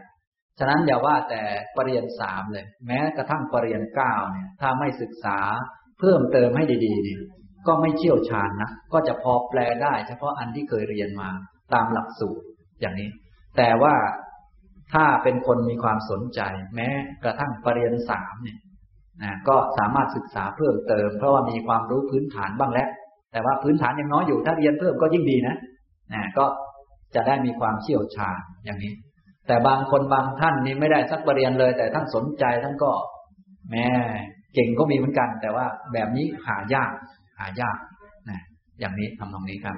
ฉะนั้นอย่าว่าแต่ปริญญาสามเลยแม้กระทั่งปริญญาเก้าเนี่ยถ้าไม่ศึกษาเพิ่มเติมให้ดีๆเนี่ยก็ไม่เชี่ยวชาญนะก็จะพอแปลได้เฉพาะอันที่เคยเรียนมาตามหลักสูตรอย่างนี้แต่ว่าถ้าเป็นคนมีความสนใจแม้กระทั่งปริญญาสามเนี่ยนะก็สามารถศึกษาเพิ่มเติมเพราะว่ามีความรู้พื้นฐานบ้างแล้วแต่ว่าพื้นฐานยังน้อยอยู่ถ้าเรียนเพิ่มก็ยิ่งดีนะนะก็จะได้มีความเชี่ยวชาญอย่างนี้แต่บางคนบางท่านนี่ไม่ได้สักปริญญาเลยแต่ท่านสนใจท่านก็แม่เก่งก็มีเหมือนกันแต่ว่าแบบนี้หายากหายากนะอย่างนี้ทำตรงนี้ครับ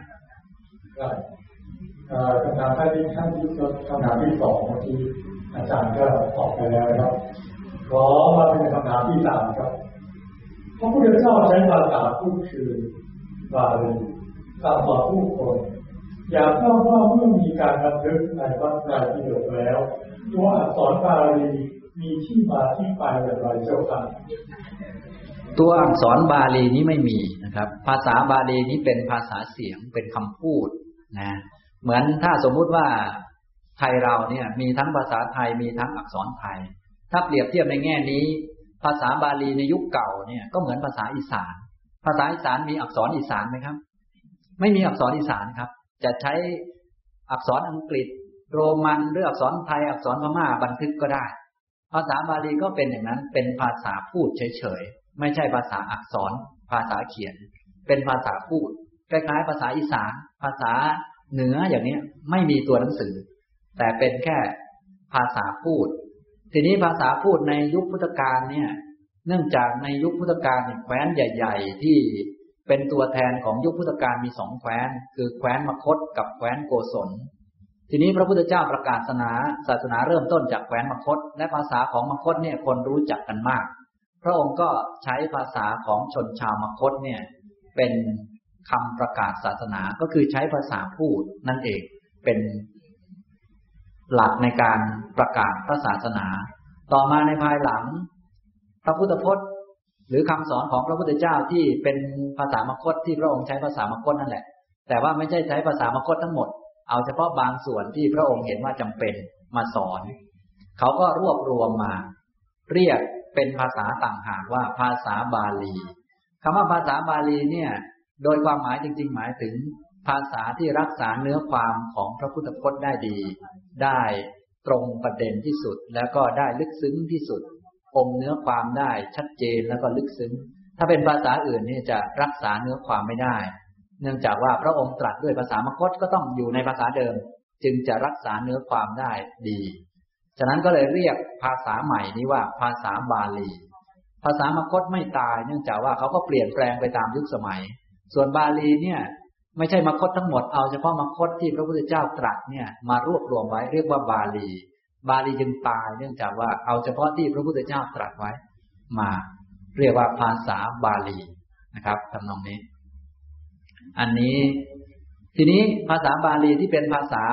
คำถามท่านที่ท่านที่คำถามที่สองเมื่อกี้อาจารย์ก็ตอบไปแล้วครับขอมาเป็นคำถามที่สามครับพระพุทธเจ้าใช้ภาษาพูดคือบาลีตามสอนผู้คนอยากทราบว่าเมื่อมีการบันทึกในพระไตรปิฎกแล้วตัวอักษรบาลีมีที่มาที่ไปอย่างไรเจ้าค่ะตัวอักษรบาลีนี้ไม่มีนะครับภาษาบาลีนี้เป็นภาษาเสียงเป็นคำพูดนะเหมือนถ้าสมมุติว่าไทยเราเนี่ยมีทั้งภาษาไทยมีทั้งอักษรไทยถ้าเปรียบเทียบในแง่นี้ภาษาบาลีในยุคเก่าเนี่ยก็เหมือนภาษาอีสานภาษาอีสานมีอักษรอีสานไหมครับไม่มีอักษรอีสานครับจะใช้อักษรอังกฤษโรมันหรืออักษรไทยอักษรพม่าบันทึกก็ได้ภาษาบาลีก็เป็นอย่างนั้นเป็นภาษาพูดเฉยๆไม่ใช่ภาษาอักษรภาษาเขียนเป็นภาษาพูดคล้ายๆภาษาอีสานภาษาเหนืออย่างนี้ไม่มีตัวหนังสือแต่เป็นแค่ภาษาพูดทีนี้ภาษาพูดในยุคพุทธกาลเนี่ยเนื่องจากในยุคพุทธกาลแคว้นใหญ่ๆที่เป็นตัวแทนของยุคพุทธกาลมีสองแคว้นคือแคว้นมคธกับแคว้นโกศลทีนี้พระพุทธเจ้าประกาศศาสนาศาสนาเริ่มต้นจากแคว้นมคธและภาษาของมคธเนี่ยคนรู้จักกันมากพระองค์ก็ใช้ภาษาของชนชาวมคธเนี่ยเป็นคำประกาศศาสนาก็คือใช้ภาษาพูดนั่นเองเป็นหลักในการประกาศพระศาสนาต่อมาในภายหลังพระพุทธพจน์หรือคำสอนของพระพุทธเจ้าที่เป็นภาษามคธที่พระองค์ใช้ภาษามคธนั่นแหละแต่ว่าไม่ใช่ใช้ภาษามคธทั้งหมดเอาเฉพาะบางส่วนที่พระองค์เห็นว่าจำเป็นมาสอนเขาก็รวบรวมมาเรียกเป็นภาษาต่างหากว่าภาษาบาลีคำว่าภาษาบาลีเนี่ยโดยความหมายจริงๆหมายถึงภาษาที่รักษาเนื้อความของพระพุทธพจน์ได้ดีได้ตรงประเด็นที่สุดแล้วก็ได้ลึกซึ้งที่สุดอมเนื้อความได้ชัดเจนแล้วก็ลึกซึ้งถ้าเป็นภาษาอื่นนี่จะรักษาเนื้อความไม่ได้เนื่องจากว่าพระองค์ตรัสด้วยภาษามคธก็ต้องอยู่ในภาษาเดิมจึงจะรักษาเนื้อความได้ดีฉะนั้นก็เลยเรียกภาษาใหม่นี้ว่าภาษาบาลีภาษามคธไม่ตายเนื่องจากว่าเขาก็เปลี่ยนแปลงไปตามยุคสมัยส่วนบาลีเนี่ยไม่ใช่มคธทั้งหมดเอาเฉพาะมคธที่พระพุทธเจ้าตรัสเนี่ยมารวบรวมไว้เรียกว่าบาลีบาลีจึงตายเนื่องจากว่าเอาเฉพาะที่พระพุทธเจ้าตรัสไว้มาเรียกว่าภาษาบาลีนะครับทำนองนี้อันนี้ทีนี้ภาษาบาลีที่เป็นภาษา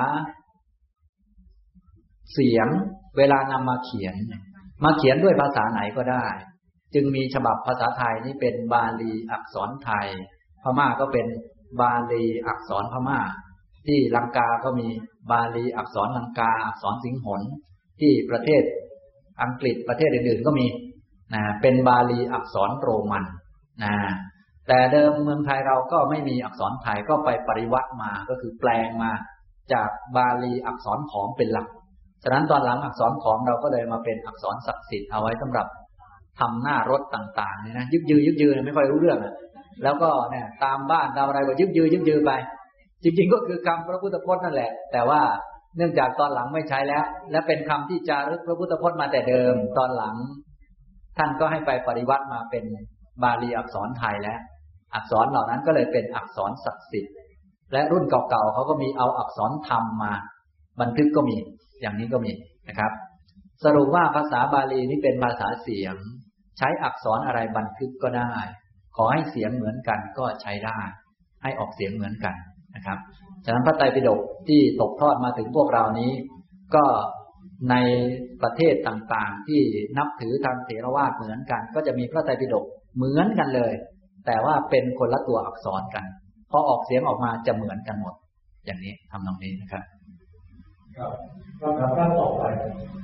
เสียงเวลานำมาเขียนมาเขียนด้วยภาษาไหนก็ได้จึงมีฉบับภาษาไทยนี่เป็นบาลีอักษรไทยพม่าก็เป็นบาลีอักษรพม่าที่ลังกาก็มีบาลีอักษรลังกาอักษรสิงหนที่ประเทศอังกฤษประเทศอื่นๆก็มีนะเป็นบาลีอักษรโรมันนะแต่เดิมเมืองไทยเราก็ไม่มีอักษรไทยก็ไปปริวัติมาก็คือแปลงมาจากบาลีอักษรขอมเป็นหลักฉะนั้นตอนหลังอักษรขอมเราก็เลยมาเป็นอักษรศักดิ์สิทธิ์เอาไว้สำหรับทำหน้ารถต่างๆนี่นะยึกยือยึกยือไม่ค่อยรู้เรื่องแล้วก็เนี่ยตามบ้านตามอะไรก็ยึกยือยึกยือไปจริงๆก็คือคำพระพุทธพจน์นั่นแหละแต่ว่าเนื่องจากตอนหลังไม่ใช้แล้วและเป็นคำที่จารึกพระพุทธพจน์มาแต่เดิมตอนหลังท่านก็ให้ไปปริวัติมาเป็นบาลีอักษรไทยแล้วอักษรเหล่านั้นก็เลยเป็นอักษรศักดิ์สิทธิ์และรุ่นเก่าๆเขาก็มีเอาอักษรธรรมมาบันทึกก็มีอย่างนี้ก็มีนะครับสรุปว่าภาษาบาลีนี้เป็นภาษาเสียงใช้อักษรอะไรบันทึกก็ได้ขอให้เสียงเหมือนกันก็ใช้ได้ให้ออกเสียงเหมือนกันนะครับฉะนั้นพระไตรปิฎกที่ตกทอดมาถึงพวกเรานี้ก็ในประเทศต่างๆที่นับถือทางเถรวาทเหมือนกันก็จะมีพระไตรปิฎกเหมือนกันเลยแต่ว่าเป็นคนละตัวอักษรกันพอออกเสียงออกมาจะเหมือนกันหมดอย่างนี้ทำตรงนี้นะครับครับคำถามข้อต่อไป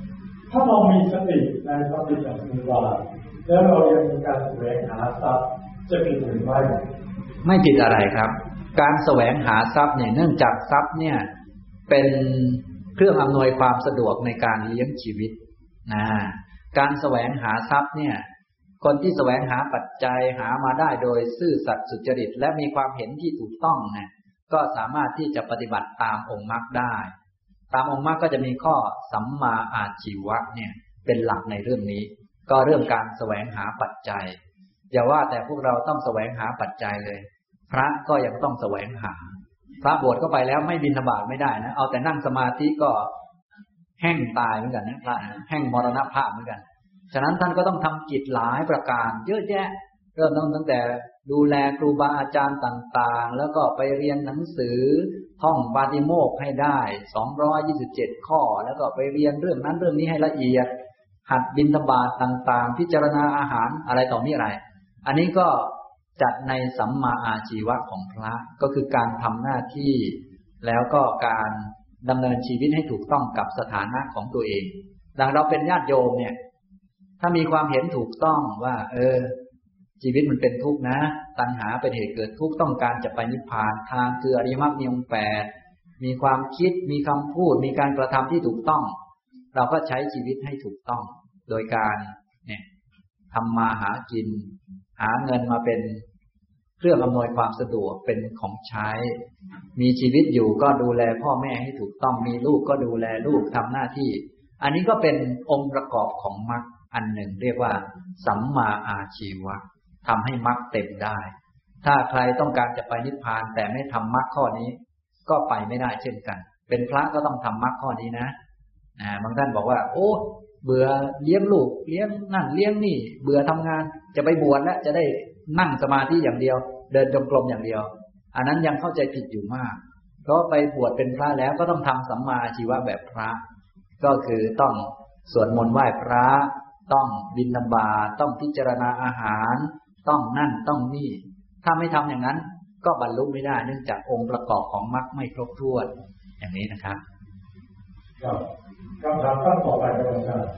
ถ้าเรามีสติในปฏิจจสมุปบาทแล้วเรายังมีการแสวงหาทรัพย์จะผิดหรือไม่ไม่ผิดอะไรครับการแสวงหาทรัพย์เนี่ยเนื่องจากทรัพย์เนี่ยเป็นเครื่องอำนวยความสะดวกในการเลี้ยงชีวิตนะการแสวงหาทรัพย์เนี่ยคนที่แสวงหาปัจจัยหามาได้โดยซื่อสัตย์สุจริตและมีความเห็นที่ถูกต้องเนี่ยก็สามารถที่จะปฏิบัติตามองค์มรรคได้ตามองค์มรรคก็จะมีข้อสัมมาอาชีวะเนี่ยเป็นหลักในเรื่องนี้ก็เรื่องการแสวงหาปัจจัยอย่าว่าแต่พวกเราต้องแสวงหาปัจจัยเลยพระก็ยังต้องแสวงหาพระบวชก็ไปแล้วไม่บิณฑบาตไม่ได้นะเอาแต่นั่งสมาธิก็แห้งตายเหมือนกันนะพระแห้งมรณภาพเหมือนกันฉะนั้นท่านก็ต้องทำกิจหลายประการเยอะแยะเริ่มต้นตั้งแต่ดูแลครูบาอาจารย์ต่างๆแล้วก็ไปเรียนหนังสือท่องปาฏิโมกข์ให้ได้สองร้อยยี่สิบเจ็ดข้อแล้วก็ไปเรียนเรื่องนั้นเรื่องนี้ให้ละเอียดหัดบิณฑบาตต่างๆพิจารณาอาหารอะไรต่อมีอะไรอันนี้ก็จัดในสัมมาอาชีวะของพระก็คือการทำหน้าที่แล้วก็การดำเนินชีวิตให้ถูกต้องกับสถานะของตัวเองดังเราเป็นญาติโยมเนี่ยถ้ามีความเห็นถูกต้องว่าเออชีวิตมันเป็นทุกข์นะตัณหาเป็นเหตุเกิดทุกข์ต้องการจะไปนิพพานทางคืออริยมรรคมีองค์แปดมีความคิดมีคำพูดมีการกระทำที่ถูกต้องเราก็ใช้ชีวิตให้ถูกต้องโดยการเนี่ยทำมาหากินหาเงินมาเป็นเครื่องอำนวยความสะดวกเป็นของใช้มีชีวิตอยู่ก็ดูแลพ่อแม่ให้ถูกต้องมีลูกก็ดูแลลูกทำหน้าที่อันนี้ก็เป็นองค์ประกอบของมรรคอันหนึ่งเรียกว่าสัมมาอาชีวะทำให้มรรคเต็มได้ถ้าใครต้องการจะไปนิพพานแต่ไม่ทำมรรคข้อนี้ก็ไปไม่ได้เช่นกันเป็นพระก็ต้องทำมรรคข้อนี้นะอ่าบางท่านบอกว่าโอ้เบื่อเลี้ยงลูกเลี้ยงนั่นเลี้ยงนี่เบื่อทำงานจะไปบวชแล้วจะได้นั่งสมาธิอย่างเดียวเดินจงกรมอย่างเดียวอันนั้นยังเข้าใจผิดอยู่มากเพราะไปบวชเป็นพระแล้วก็ต้องทำสัมมาอาชีวะแบบพระก็คือต้องสวดมนต์ไหว้พระต้องบิณฑบาตต้องพิจารณาอาหารต้องนั่นต้องนี่ถ้าไม่ทำอย่างนั้นก็บรรลุไม่ได้เนื่องจากองค์ประกอบของมรรคไม่ครบถ้วนอย่างนี้นะครับครับคำถามข้อต่อไปครับอาจารย์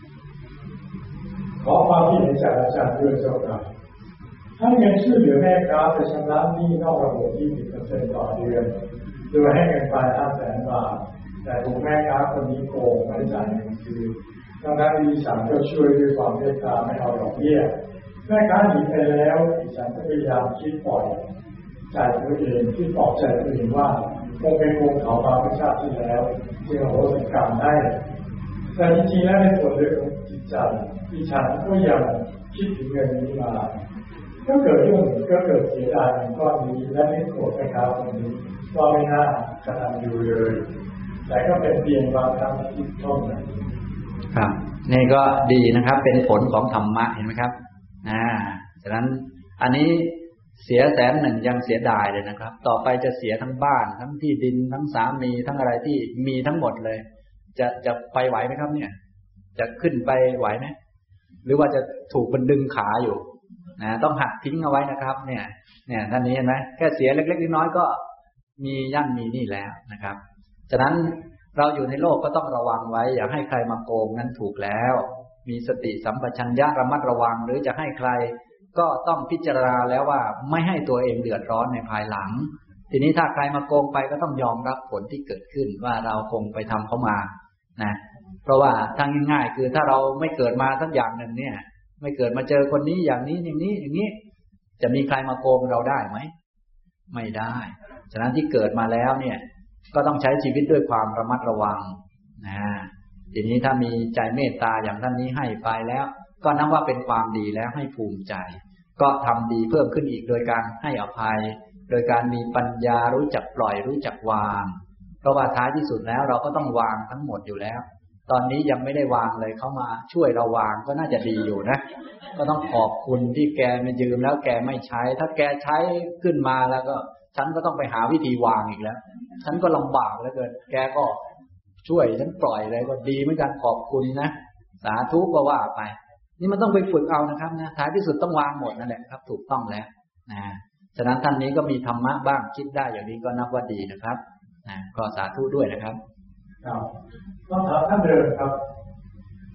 ขอความคิดเห็นจากอาจารย์ด้วยเจ้าค่ะให้เงินช่วยเหลือแม่ค้าไปชำระหนี้นอกระบบ ยี่สิบเปอร์เซ็นต์ ต่อเดือนโดยให้เงินไป ห้าแสน บาทแต่ถูกแม่ค้าคนนี้โกงไม่จ่ายเงินคืนดังนั้นดิฉันก็ช่วยด้วยความเมตตาไม่เอาดอกเบี้ยแม่ค้าหนีไปแล้วดิฉันก็พยายามคิดปล่อยใจตัวเองคิดปลอบใจตัวเองว่าคงเป็นโกงเขามาไม่ชาติที่แล้วจึงเอาโหสิกรรมให้แต่จริงๆแล้วในส่วนลึกของจิตใจดิฉันก็ยังคิดถึงเงินนี้มาก็เกิดเรื่องก็เกิดเสียดายเงินก้อนนี้และไม่โกรธแม่ค้าคนนี้ว่าไม่น่ากระทำอยู่เลยแต่ก็เป็นเพียงบางครั้งที่เท่านั้นครับนี่ก็ดีนะครับเป็นผลของธรรมะเห็นไหมครับอ่าฉะนั้นอันนี้เสียแสนหนึ่งยังเสียดายเลยนะครับต่อไปจะเสียทั้งบ้านทั้งที่ดินทั้งสามีทั้งอะไรที่มีทั้งหมดเลยจะจะไปไหวไหมครับเนี่ยจะขึ้นไปไหวไหมหรือว่าจะถูกมันดึงขาอยู่นะต้องหักทิ้งเอาไว้นะครับเนี่ยเนี่ยท่านนี้เห็นไหมแค่เสียเล็กๆน้อยๆก็มียั่นมีนี่แล้วนะครับฉะนั้นเราอยู่ในโลกก็ต้องระวังไว้อย่าให้ใครมาโกงนั้นถูกแล้วมีสติสัมปชัญญะระมัดระวังหรือจะให้ใครก็ต้องพิจารณาแล้วว่าไม่ให้ตัวเองเดือดร้อนในภายหลังทีนี้ถ้าใครมาโกงไปก็ต้องยอมรับผลที่เกิดขึ้นว่าเราคงไปทำเขามานะเพราะว่าทางง่ายๆคือถ้าเราไม่เกิดมาสักอย่างหนึ่งเนี่ยไม่เกิดมาเจอคนนี้อย่างนี้อย่างนี้อย่างนี้จะมีใครมาโกงเราได้ไหมไม่ได้ฉะนั้นที่เกิดมาแล้วเนี่ยก็ต้องใช้ชีวิตด้วยความระมัดระวังนะทีนี้ถ้ามีใจเมตตาอย่างท่านนี้ให้ไปแล้วก็นับว่าเป็นความดีแล้วให้ภูมิใจก็ทำดีเพิ่มขึ้นอีกโดยการให้อภัยโดยการมีปัญญารู้จักปล่อยรู้จักวางเพราะว่าท้ายที่สุดแล้วเราก็ต้องวางทั้งหมดอยู่แล้วตอนนี้ยังไม่ได้วางเลยเขามาช่วยเราวางก็น่าจะดีอยู่นะก็ต้องขอบคุณที่แกมายืมแล้วแกไม่ใช้ถ้าแกใช้ขึ้นมาแล้วก็ฉันก็ต้องไปหาวิธีวางอีกแล้วฉันก็ลำบากเหลือเกินแกก็ช่วยฉันปล่อยเลยก็ดีเหมือนกันขอบคุณนะสาธุก็ว่าไปนี่มันต้องไปฝึกเอานะครับนะท้ายที่สุดต้องวางหมดนั่นแหละครับถูกต้องแล้วนะฉะนั้นท่านนี้ก็มีธรรมะบ้างคิดได้อย่างนี้ก็นับว่าดีนะครับนะก็สาธุด้วยนะครับครับต้องถามท่านเดิมครับ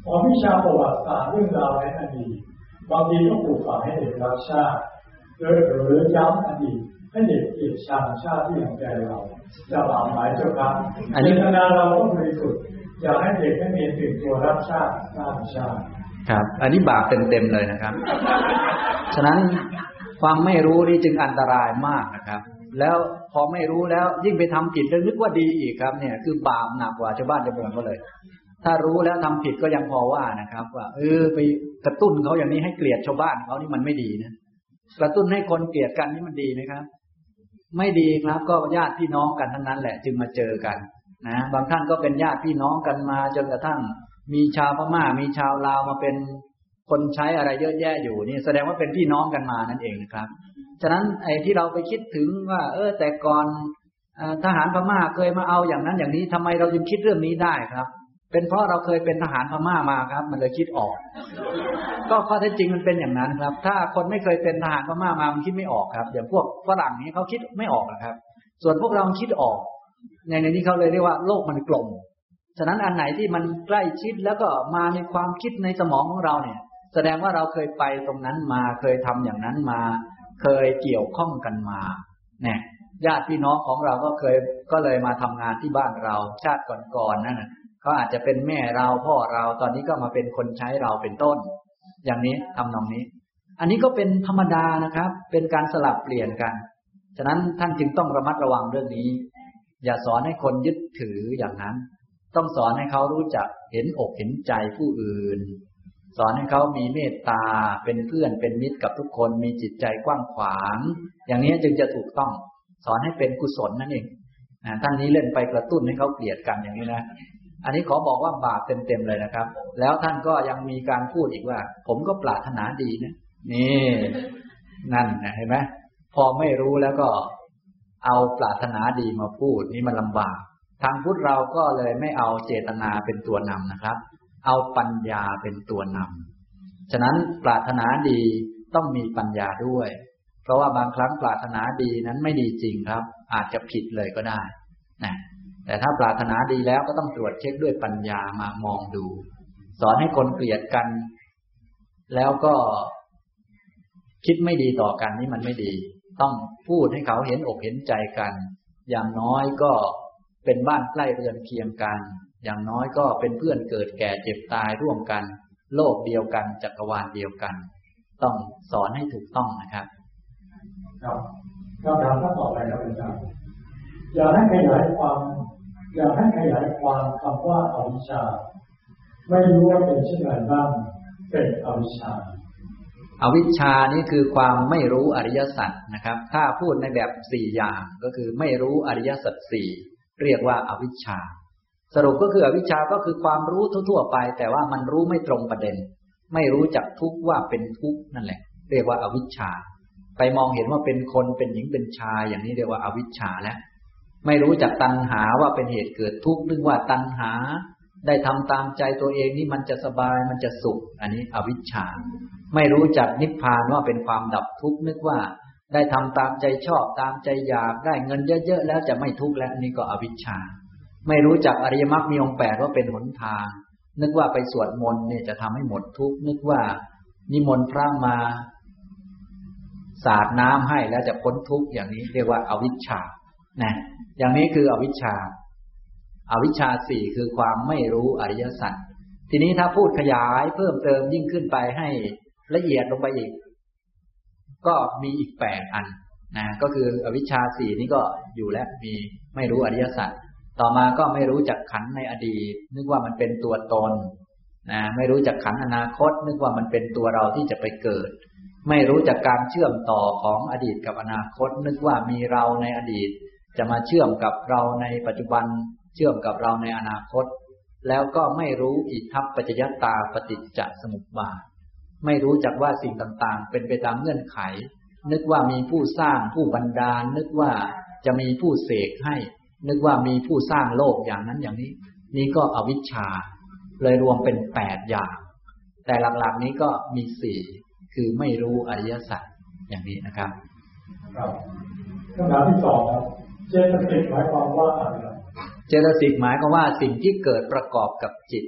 พอวิชาประวัติศาสตร์เรื่องราวในอดีตบางทีก็ปลูกฝังให้เด็กรักชาติหรือหรือย้ำอดีตให้เด็กเกลียดชังชาติที่อย่างใจเราจะบาปหมายเจ้าครับเจตนาเราก็บริสุทธิ์อยากให้เด็กให้มีตื่นตัวรักชาติสร้างชาติครับอันนี้บาปเต็มๆเลยนะครับฉะนั้นความไม่รู้นี่จึงอันตรายมากนะครับแล้วพอไม่รู้แล้วยิ่งไปทำผิดแล้วนึกว่าดีอีกครับเนี่ยคือบาปหนักกว่าชาวบ้านชาวเมืองก็เลยถ้ารู้แล้วทำผิดก็ยังพอว่านะครับว่าเออไปกระตุ้นเขาอย่างนี้ให้เกลียดชาวบ้านเขานี่มันไม่ดีนะกระตุ้นให้คนเกลียดกันนี่มันดีไหมครับไม่ดีครับก็ญาติพี่น้องกันทั้งนั้นแหละจึงมาเจอกันนะบางท่านก็เป็นญาติพี่น้องกันมาจนกระทั่งมีชาวพม่ามีชาวลาวมาเป็นคนใช้อะไรเยอะแยะอยู่นี่แสดงว่าเป็นพี่น้องกันมานั่นเองนะครับฉะนั้นไอ้ที่เราไปคิดถึงว่าเออแต่ก่อนทหารพม่าเคยมาเอาอย่างนั้นอย่างนี้ทำไมเราจึงคิดเรื่องนี้ได้ครับเป็นเพราะเราเคยเป็นทหารพม่ามาครับมันเลยคิดออกก็ข้อเท็จจริงมันเป็นอย่างนั้นครับถ้าคนไม่เคยเป็นทหารพม่ามามันคิดไม่ออกครับอย่างพวกฝรั่งนี้เขาคิดไม่ออกนะครับส่วนพวกเราคิดออกในในนี้เขาเลยเรียกว่าโลกมันกลมฉะนั้นอันไหนที่มันใกล้ชิดแล้วก็มาในความคิดในสมองของเราเนี่ยแสดงว่าเราเคยไปตรงนั้นมาเคยทำอย่างนั้นมาเคยเกี่ยวข้องกันมาเนี่ยญาติพี่น้องของเราก็เคยก็เลยมาทำงานที่บ้านเราชาติก่อนๆนั่นน่ะเขาอาจจะเป็นแม่เราพ่อเราตอนนี้ก็มาเป็นคนใช้เราเป็นต้นอย่างนี้ทำนองนี้อันนี้ก็เป็นธรรมดานะครับเป็นการสลับเปลี่ยนกันฉะนั้นท่านจึงต้องระมัดระวังเรื่องนี้อย่าสอนให้คนยึดถืออย่างนั้นต้องสอนให้เขารู้จักเห็นอกเห็นใจผู้อื่นสอนให้เขามีเมตตาเป็นเพื่อนเป็นมิตรกับทุกคนมีจิตใจกว้างขวางอย่างนี้จึงจะถูกต้องสอนให้เป็นกุศลนั่นเองท่านนี้เล่นไปกระตุ้นให้เขาเกลียดกันอย่างนี้นะอันนี้ขอบอกว่าบาปเต็มๆเลยนะครับแล้วท่านก็ยังมีการพูดอีกว่าผมก็ปรารถนาดีนะนี่นั่นนะเห็นไหมพอไม่รู้แล้วก็เอาปรารถนาดีมาพูดนี่มันลำบากทางพุทธเราก็เลยไม่เอาเจตนาเป็นตัวนำนะครับเอาปัญญาเป็นตัวนำฉะนั้นปรารถนาดีต้องมีปัญญาด้วยเพราะว่าบางครั้งปรารถนาดีนั้นไม่ดีจริงครับอาจจะผิดเลยก็ได้นะแต่ถ้าปรารถนาดีแล้วก็ต้องตรวจเช็คด้วยปัญญามามองดูสอนให้คนเกลียดกันแล้วก็คิดไม่ดีต่อกันนี่มันไม่ดีต้องพูดให้เขาเห็นอกเห็นใจกันอย่างน้อยก็เป็นบ้านใกล้เรือนเคียงกันอย่างน้อยก็เป็นเพื่อนเกิดแก่เจ็บตายร่วมกันโลกเดียวกันจักรวาลเดียวกันต้องสอนให้ถูกต้องนะครับครับคำถามข้อต่อไปครับอาจารย์อยากให้ขยายความอยากให้ขยายความคำว่าอวิชชาไม่รู้ว่าเป็นเช่นไรบ้างเป็นอวิชชาอวิชชานี่คือความไม่รู้อริยสัจนะครับถ้าพูดในแบบสี่อย่างก็คือไม่รู้อริยสัจสี่เรียกว่าอวิชชาสรุปก็คืออวิชชาก็คือความรู้ทั่วๆไปแต่ว่ามันรู้ไม่ตรงประเด็นไม่รู้จักทุกข์ว่าเป็นทุกข์นั่นแหละเรียกว่าอวิชชาไปมองเห็นว่าเป็นคนเป็นหญิงเป็นชายอย่างนี้เรียกว่าอวิชชาแล้วไม่รู้จักตัณหาว่าเป็นเหตุเกิดทุกข์นึกว่าตัณหาได้ทำตามใจตัวเองนี่มันจะสบายมันจะสุขอันนี้อวิชชาไม่รู้จักนิพพานว่าเป็นความดับทุกข์นึกว่าได้ทำตามใจชอบตามใจอยากได้เงินเยอะๆแล้วจะไม่ทุกข์แล้วนี่ก็อวิชชาไม่รู้จักอริยมรรคมีองค์แปดว่าเป็นหนทางนึกว่าไปสวดมนต์เนี่ยจะทำให้หมดทุกข์นึกว่านิมนต์พระมาสาดน้ำให้แล้วจะพ้นทุกข์อย่างนี้เรียกว่าอวิชชานะอย่างนี้คืออวิชชาอวิชชาสี่คือความไม่รู้อริยสัจทีนี้ถ้าพูดขยายเพิ่มเติมยิ่งขึ้นไปให้ละเอียดลงไปอีกก็มีอีกแปดอันนะก็คืออวิชชาสี่นี้ก็อยู่แล้วมีไม่รู้อริยสัจต่อมาก็ไม่รู้จักขันธ์ในอดีตนึกว่ามันเป็นตัวตนนะไม่รู้จักขันธ์อนาคตนึกว่ามันเป็นตัวเราที่จะไปเกิดไม่รู้จักการเชื่อมต่อของอดีตกับอนาคตนึกว่ามีเราในอดีตจะมาเชื่อมกับเราในปัจจุบันเชื่อมกับเราในอนาคตแล้วก็ไม่รู้อิทัปปัจจยตาปฏิจจสมุปบาทไม่รู้จักว่าสิ่งต่างๆเป็นไปตามเงื่อนไขนึกว่ามีผู้สร้างผู้บันดาลนึกว่าจะมีผู้เสกให้นึกว่ามีผู้สร้างโลกอย่างนั้นอย่างนี้นี่ก็อวิชชาเลยรวมเป็นแปดอย่างแต่หลักๆนี้ก็มีสี่คือไม่รู้อริยสัจอย่างนี้นะครับครับคำถามที่สองครับเจตสิกหมายความว่าอะไรเจตสิกหมายความว่าสิ่งที่เกิดประกอบกับจิต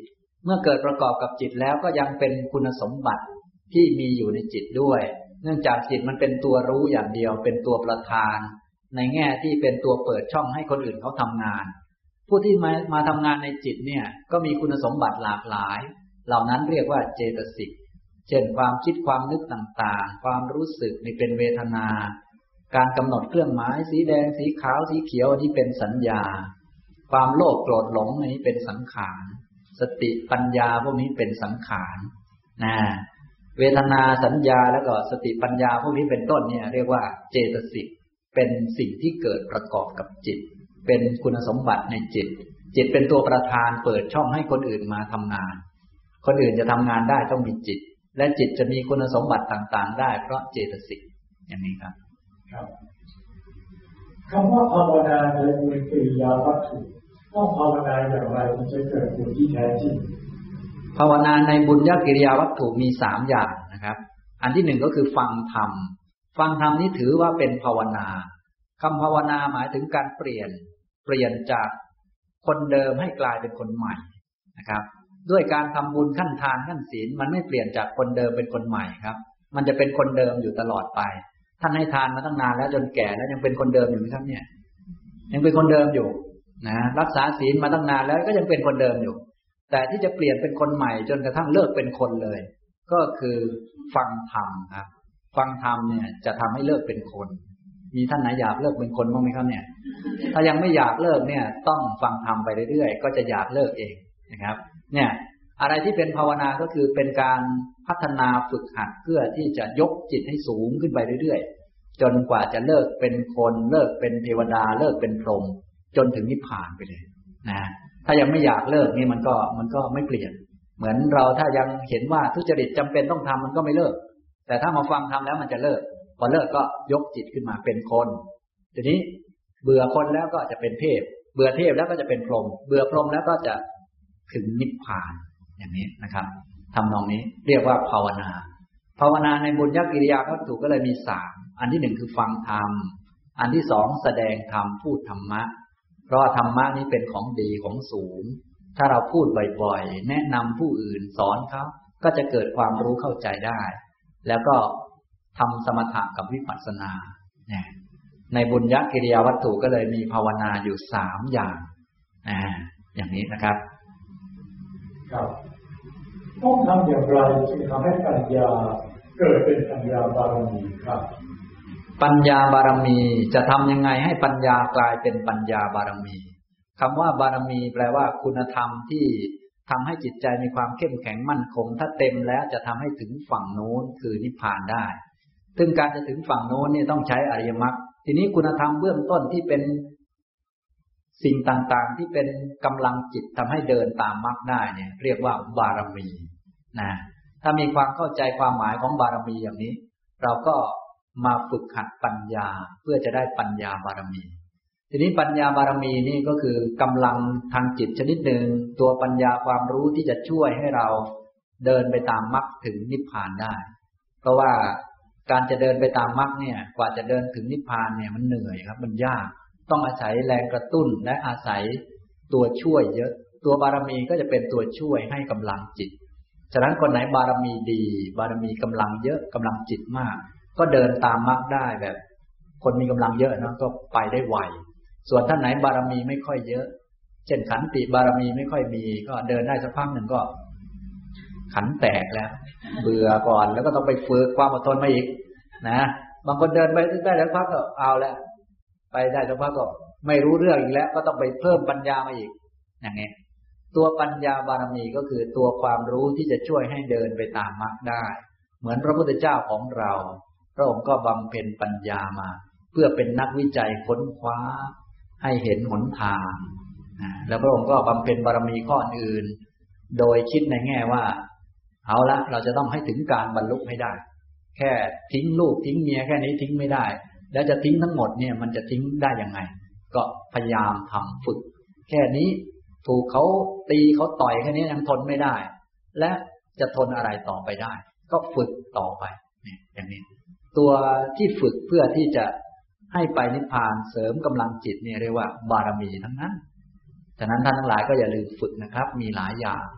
เมื่อเกิดประกอบกับจิตแล้วก็ยังเป็นคุณสมบัติที่มีอยู่ในจิตด้วยเนื่องจากจิตมันเป็นตัวรู้อย่างเดียวเป็นตัวประธานในแง่ที่เป็นตัวเปิดช่องให้คนอื่นเขาทำงานผู้ที่มามาทำงานในจิตเนี่ยก็มีคุณสมบัติหลากหลายเหล่านั้นเรียกว่าเจตสิกเช่นความคิดความนึกต่างๆความรู้สึกนี่เป็นเวทนาการกำหนดเครื่องหมายสีแดงสีขาวสีเขียวอันนี้เป็นสัญญาความโลภโกรธหลงอันนี้เป็นสังขารสติปัญญาพวกนี้เป็นสังขารนะเวทนาสัญญาแล้วก็สติปัญญาพวกนี้เป็นต้นเนี่ยเรียกว่าเจตสิกเป็นสิ่งที่เกิดประกอบกับจิตเป็นคุณสมบัติในจิตจิตเป็นตัวประธานเปิดช่องให้คนอื่นมาทำงานคนอื่นจะทำงานได้ต้องมีจิตและจิตจะมีคุณสมบัติต่างๆได้เพราะเจตสิกอย่างนี้ครับครับคำว่าภาวนาในบุญกิริยาวัตถุต้องภาวนาอย่างไรถึงจะเกิดบุญที่แท้จริงภาวนาในบุญญกิริยาวัตถุมีสามอย่างนะครับอันที่หนึ่งก็คือฟังธรรมฟังธรรมนี้ถือว่าเป็นภาวนาคำภาวนาหมายถึงการเปลี่ยนเปลี่ยนจากคนเดิมให้กลายเป็นคนใหม่นะครับด้วยการทำบุญขั้นทานขั้นศีลมันไม่เปลี่ยนจากคนเดิมเป็นคนใหม่ครับมันจะเป็นคนเดิมอยู่ตลอดไปท่านให้ทานมาตั้งนานแล้วจนแก่แล้วยังเป็นคนเดิมอยู่ไหมครับเนี่ยยังเป็นคนเดิมอยู่นะรักษาศีลมาตั้งนานแล้วก็ยังเป็นคนเดิมอยู่แต่ที่จะเปลี่ยนเป็นคนใหม่จนกระทั่งเลิกเป็นคนเลยก็คือฟังธรรมครับฟังธรรมเนี่ยจะทำให้เลิกเป็นคนมีท่านไหนอยากเลิกเป็นคนบ้างไหมครับเนี่ยถ้ายังไม่อยากเลิกเนี่ยต้องฟังธรรมไปเรื่อยๆก็จะอยากเลิกเองนะครับเนี่ยอะไรที่เป็นภาวนาก็คือเป็นการพัฒนาฝึกหัดเพื่อที่จะยกจิตให้สูงขึ้นไปเรื่อยๆจนกว่าจะเลิกเป็นคนเลิกเป็นเทวดาเลิกเป็นพรหมจนถึงนิพพานไปเลยนะถ้ายังไม่อยากเลิกนี่มันก็มันก็ไม่เปลี่ยนเหมือนเราถ้ายังเห็นว่าทุจริตจำเป็นต้องทำมันก็ไม่เลิกแต่ถ้ามาฟังทำแล้วมันจะเลิกพอเลิกก็ยกจิตขึ้นมาเป็นคนทีนี้เบื่อคนแล้วก็จะเป็นเทพเบื่อเทพแล้วก็จะเป็นพรหมเบื่อพรหมแล้วก็จะถึงนิพพานอย่างนี้นะครับทำนองนี้เรียกว่าภาวนาภาวนาในบุญญกิริยาวัตถุก็เลยมีสามอันที่หนึ่งคือฟังธรรมอันที่สองแสดงธรรมพูดธรรมะเพราะธรรมะนี้เป็นของดีของสูงถ้าเราพูดบ่อยๆแนะนำผู้อื่นสอนเขาก็จะเกิดความรู้เข้าใจได้แล้วก็ทำสมถะกับวิปัสสนาในบุญญกิริยาวัตถุก็เลยมีภาวนาอยู่สามอย่างอย่างนี้นะครับครับต้องทำอย่างไรจึงทำให้ปัญญาเกิดเป็นปัญญาบารมีครับปัญญาบารมีจะทำยังไงให้ปัญญากลายเป็นปัญญาบารมีคำว่าบารมีแปลว่าคุณธรรมที่ทำให้จิตใจมีความเข้มแข็งมั่นคงถ้าเต็มแล้วจะทำให้ถึงฝั่งโน้นคือนิพพานได้ซึ่งการจะถึงฝั่งโน้นนี่ต้องใช้อริยมรรคทีนี้คุณธรรมเบื้องต้นที่เป็นสิ่งต่างๆที่เป็นกำลังจิตทำให้เดินตามมรรคได้เนี่ยเรียกว่าบารมีนะถ้ามีความเข้าใจความหมายของบารมีอย่างนี้เราก็มาฝึกหัดปัญญาเพื่อจะได้ปัญญาบารมีทีนี้ปัญญาบารมีนี่ก็คือกำลังทางจิตชนิดหนึ่งตัวปัญญาความรู้ที่จะช่วยให้เราเดินไปตามมรรคถึงนิพพานได้เพราะว่าการจะเดินไปตามมรรคเนี่ยกว่าจะเดินถึงนิพพานเนี่ยมันเหนื่อยครับมันยากต้องอาศัยแรงกระตุ้นและอาศัยตัวช่วยเยอะตัวบารมีก็จะเป็นตัวช่วยให้กำลังจิตฉะนั้นคนไหนบารมีดีบารมีกำลังเยอะกำลังจิตมากก็เดินตามมรรคได้แบบคนมีกำลังเยอะเนาะก็ไปได้ไวส่วนท่านไหนบารมีไม่ค่อยเยอะเช่นขันติบารมีไม่ค่อยมีก็เดินได้สักพักหนึ่งก็ขันแตกแล้วเบื่อก่อนแล้วก็ต้องไปฝึกความอดทนมาอีกนะบางคนเดินไปได้แล้วพักก็เอาแล้วไปได้สักพักก็ไม่รู้เรื่องอีกแล้วก็ต้องไปเพิ่มปัญญามาอีกอย่างนี้ตัวปัญญาบารมีก็คือตัวความรู้ที่จะช่วยให้เดินไปตามมรรคได้เหมือนพระพุทธเจ้าของเราพระองค์ก็บำเพ็ญปัญญามาเพื่อเป็นนักวิจัยค้นคว้าให้เห็นหนทางแล้วพระองค์ก็บำเพ็ญบารมีข้ออื่นโดยคิดในแง่ว่าเอาละเราจะต้องให้ถึงการบรรลุให้ได้แค่ทิ้งลูกทิ้งเมียแค่นี้ทิ้งไม่ได้แล้วจะทิ้งทั้งหมดเนี่ยมันจะทิ้งได้ยังไงก็พยายามทำฝึกแค่นี้ถูกเขาตีเขาต่อยแค่นี้ยังทนไม่ได้และจะทนอะไรต่อไปได้ก็ฝึกต่อไปเนี่ยอย่างนี้ตัวที่ฝึกเพื่อที่จะให้ไปนิพพานเสริมกำลังจิตเนี่ยเรียกว่าบารมีทั้งนั้นฉะนั้นท่านทั้งหลายก็อย่าลืมฝึกนะครับมีหลายอย่าง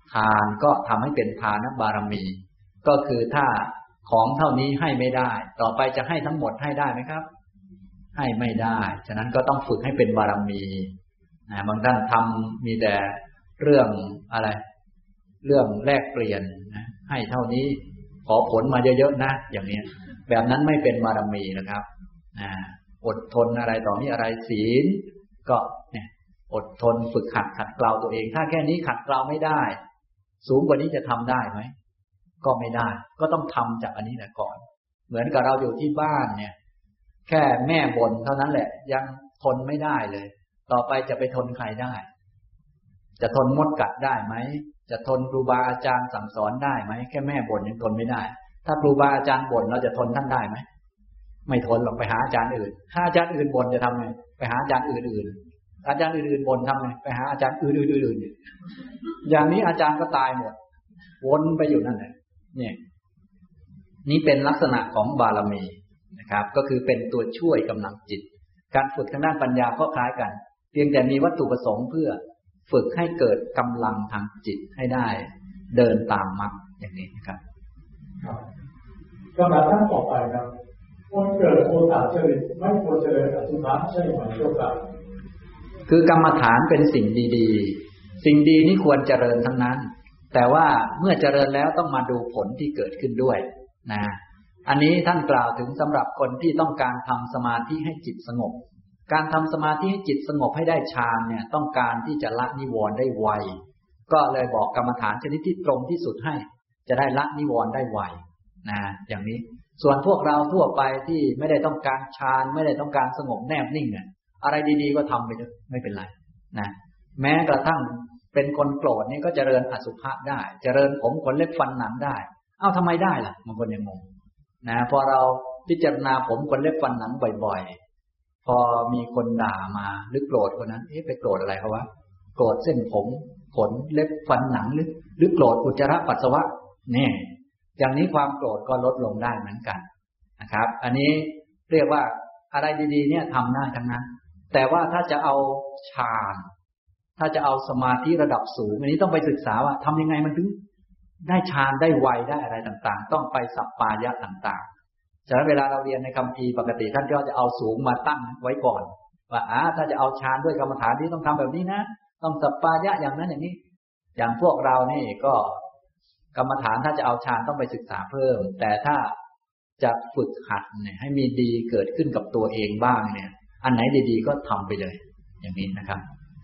ทานก็ทำให้เป็นทานบารมี ก็คือถ้าของเท่านี้ให้ไม่ได้ต่อไปจะให้ทั้งหมดให้ได้ไหมครับให้ไม่ได้ฉะนั้นก็ต้องฝึกให้เป็นบารมีนะบางท่านทำมีแต่เรื่องอะไรเรื่องแลกเปลี่ยนนะให้เท่านี้ขอผลมาเยอะๆนะอย่างนี้แบบนั้นไม่เป็นบารมีนะครับนะอดทนอะไรต่อมีอะไรศีลก็เนี่ยอดทนฝึกหัดขัดเกลาตัวเองถ้าแค่นี้ขัดเกลาไม่ได้สูงกว่านี้จะทำได้ไหมก็ไม่ได้ก็ต้องทำจากอันนี้แหละก่อนเหมือนกับเราอยู่ที่บ้านเนี่ยแค่แม่บ่นเท่านั้นแหละยังทนไม่ได้เลยต่อไปจะไปทนใครได้จะทนมดกัดได้ไหมจะทนครูบาอาจารย์สั่งสอนได้ไหมแค่แม่บ่นยังทนไม่ได้ถ้าครูบาอาจารย์บ่นเราจะทนท่านได้ไหมไม่ทนหรอกไปหาอาจารย์อื่นถ้าอาจารย์อื่นบ่นจะทำไงไปหาอาจารย์อื่นๆอาจารย์อื่นๆบ่นทำไงไปหาอาจารย์อื่นๆอย่างนี้อาจารย์ก็ตายหมดวนไปอยู่นั่นแหละเนี่ยนี่เป็นลักษณะของบารมีนะครับก็คือเป็นตัวช่วยกำลังจิตการฝึกทางด้านปัญญาก็คล้ายกันเพียงแต่มีวัตถุประสงค์เพื่อฝึกให้เกิดกำลังทางจิตให้ได้เดินตามมรรคอย่างนี้นะครับกำลังท่านต่อไปครับคนเกิดโอตาจริตไม่ควรเจริญอสุภะใช่ไหมโยกะคือกรรมฐานเป็นสิ่งดีๆสิ่งดีนี่ควรเจริญทั้งนั้นแต่ว่าเมื่อเจริญแล้วต้องมาดูผลที่เกิดขึ้นด้วยนะอันนี้ท่านกล่าวถึงสำหรับคนที่ต้องการทำสมาธิให้จิตสงบการทำสมาธิให้จิตสงบให้ได้ฌานเนี่ยต้องการที่จะละนิวรณ์ได้ไวก็เลยบอกกรรมฐานชนิดที่ตรงที่สุดให้จะได้ละนิวรณ์ได้ไวนะอย่างนี้ส่วนพวกเราทั่วไปที่ไม่ได้ต้องการฌานไม่ได้ต้องการสงบแนบนิ่งเนี่ยอะไรดีๆก็ทำไปเถอะไม่เป็นไรนะแม้กระทั่งเป็นคนโกรธนี่ก็เจริญอสุภะได้เจริญผมขนเล็บฟันหนังได้เอ้าทำไมได้ล่ะบางคนยังงงนะพอเราพิจารณาผมขนเล็บฟันหนังบ่อยๆพอมีคนด่ามาหรือโกรธคนนั้นเอ๊ะไปโกรธอะไรเขาวะโกรธเส้นผมขนเล็บฟันหนังหรือหรือโกรธอุจจาระปัสสาวะเนี่ยอย่างนี้ความโกรธก็ลดลงได้เหมือนกันนะครับอันนี้เรียกว่าอะไรดีๆเนี่ยทำได้ทั้งนั้นแต่ว่าถ้าจะเอาฌานถ้าจะเอาสมาธิระดับสูงอันนี้ต้องไปศึกษาว่าทำยังไงมันถึงได้ฌานได้ไวได้อะไรต่างๆต้องไปสัปปายะต่างๆฉะนั้นเวลาเราเรียนในคัมภีร์ปกติท่านก็จะเอาสูงมาตั้งไว้ก่อนว่าอ่าถ้าจะเอาฌานด้วยกรรมฐานที่ต้องทำแบบนี้นะต้องสัปปายะอย่างนั้นอย่างนี้อย่างพวกเรานี่ก็กรรมฐานถ้าจะเอาฌานต้องไปศึกษาเพิ่มแต่ถ้าจะฝึกหัดเนี่ยให้มีดีเกิดขึ้นกับตัวเองบ้างเนี่ยอันไหนดีๆก็ทำไปเลยอย่างนี้นะครับ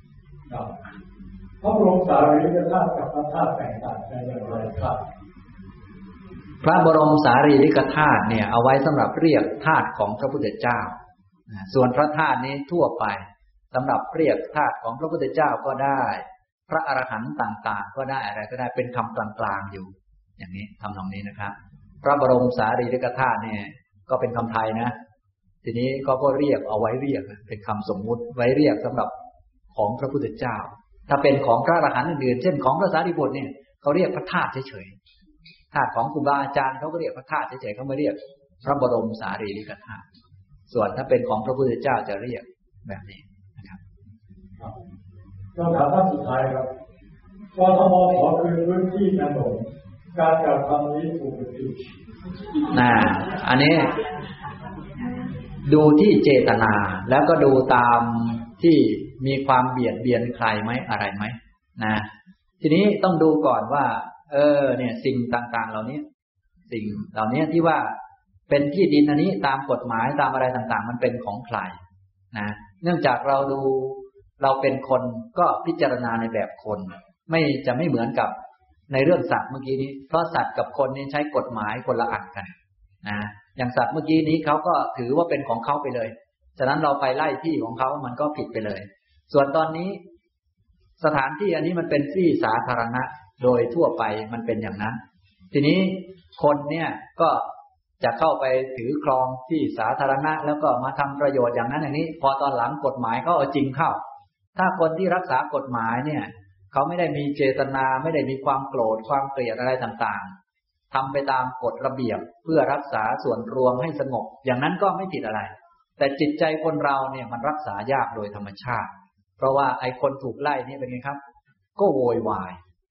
พระบรมสารีริกธาตุกับพระธาตุแตกต่างกันอย่างไรครับพระบรมสารีริกธาตุเนี่ยเอาไว้สำหรับเรียกธาตุของพระพุทธเจ้าส่วนพระธาตุนี้ทั่วไปสำหรับเรียกธาตุของพระพุทธเจ้าก็ได้พระอรหันต์ต่างๆก็ได้อะไรก็ได้เป็นคำกลางๆอยู่อย่างนี้ทำตรงนี้นะครับพระบรมสารีริกธาตุเนี่ยก็เป็นคำไทยนะทีนี้เขาก็เรียกเอาไว้เรียกเป็นคำสมมุติไว้เรียกสำหรับของพระพุทธเจ้าถ้าเป็นของพระอรหันต์อื่นๆเช่นของพระสารีบุตรเนี่ยเขาเรียกพระธาตุเฉยๆธาตุของครูบาอาจารย์เขาก็เรียกพระธาตุเฉยๆเขาไม่เรียกพระบรมสารีริกธาตุส่วนถ้าเป็นของพระพุทธเจ้าจะเรียกแบบนี้นะครับคำถามท่านสุดท้ายครับกทมขอคืนพื้นที่ถนนการกระทำนี้ถูกหรือผิดน่ะอันนี้ดูที่เจตนาแล้วก็ดูตามที่มีความเบียดเบียนใครไหมอะไรไหมนะทีนี้ต้องดูก่อนว่าเออเนี่ยสิ่งต่างๆเหล่านี้สิ่งเหล่านี้ที่ว่าเป็นที่ดินอันนี้ตามกฎหมายตามอะไรต่างๆมันเป็นของใครนะเนื่องจากเราดูเราเป็นคนก็พิจารณาในแบบคนไม่จะไม่เหมือนกับในเรื่องสัตว์เมื่อกี้นี้เพราะสัตว์กับคนนี่ใช้กฎหมายคนละอันกันนะอย่างสัตว์เมื่อกี้นี้เขาก็ถือว่าเป็นของเขาไปเลยฉะนั้นเราไปไล่ที่ของเขามันก็ผิดไปเลยส่วนตอนนี้สถานที่อันนี้มันเป็นที่สาธารณะโดยทั่วไปมันเป็นอย่างนั้นทีนี้คนเนี่ยก็จะเข้าไปถือครองที่สาธารณะแล้วก็มาทำประโยชน์อย่างนั้นอย่างนี้พอตอนหลังกฎหมายเขาเอาจริงเข้าถ้าคนที่รักษากฎหมายเนี่ยเขาไม่ได้มีเจตนาไม่ได้มีความโกรธความเกลียดอะไรต่างๆทำไปตามกฎระเบียบเพื่อรักษาส่วนรวมให้สงบอย่างนั้นก็ไม่ผิดอะไรแต่จิตใจคนเราเนี่ยมันรักษายากโดยธรรมชาติเพราะว่าไอ้คนถูกไล่นี่เป็นไงครับก็โวยวาย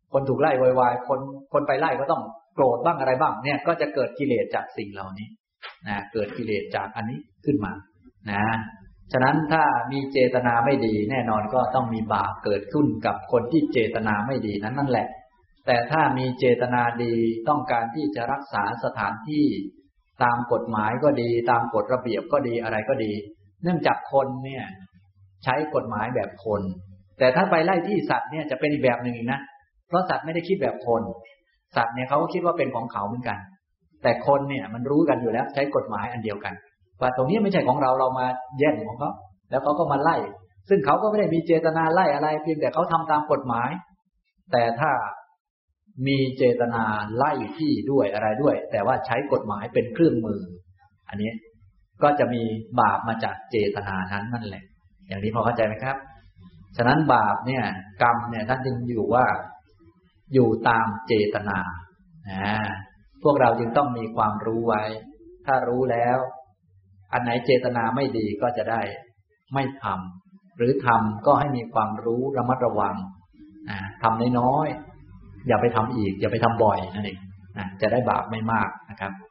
คนถูกไล่วายๆคนคนไปไล่ก็ต้องโกรธบ้างอะไรบ้างเนี่ยก็จะเกิดกิเลสจากสิ่งเหล่านี้นะเกิดกิเลสจากอันนี้ขึ้นมานะฉะนั้นถ้ามีเจตนาไม่ดีแน่นอนก็ต้องมีบาปเกิดขึ้นกับคนที่เจตนาไม่ดีนั้นนั่นแหละแต่ถ้ามีเจตนาดีต้องการที่จะรักษาสถานที่ตามกฎหมายก็ดีตามกฎระเบียบก็ดีอะไรก็ดีเนื่องจากคนเนี่ยใช้กฎหมายแบบคนแต่ถ้าไปไล่ที่สัตว์เนี่ยจะเป็นอีกแบบหนึ่งนะเพราะสัตว์ไม่ได้คิดแบบคนสัตว์เนี่ยเขาก็คิดว่าเป็นของเขาเหมือนกันแต่คนเนี่ยมันรู้กันอยู่แล้วใช้กฎหมายอันเดียวกันว่าตรงนี้ไม่ใช่ของเราเรามาแย่งของเขาแล้วเขาก็มาไล่ซึ่งเขาก็ไม่ได้มีเจตนาไล่อะไรเพียงแต่เขาทำตามกฎหมายแต่ถ้ามีเจตนาไล่ที่ด้วยอะไรด้วยแต่ว่าใช้กฎหมายเป็นเครื่องมืออันนี้ก็จะมีบาปมาจากเจตนานั้นนั่นแหละอย่างนี้พอเข้าใจไหมครับฉะนั้นบาปเนี่ยกรรมเนี่ยท่านจึงอยู่ว่าอยู่ตามเจตนาอ่าพวกเราจึงต้องมีความรู้ไว้ถ้ารู้แล้วอันไหนเจตนาไม่ดีก็จะได้ไม่ทำหรือทำก็ให้มีความรู้ระมัดระวังอ่าทำน้อยๆอย่าไปทำอีกอย่าไปทำบ่อยนั่นเองนะจะได้บาปไม่มากนะครับ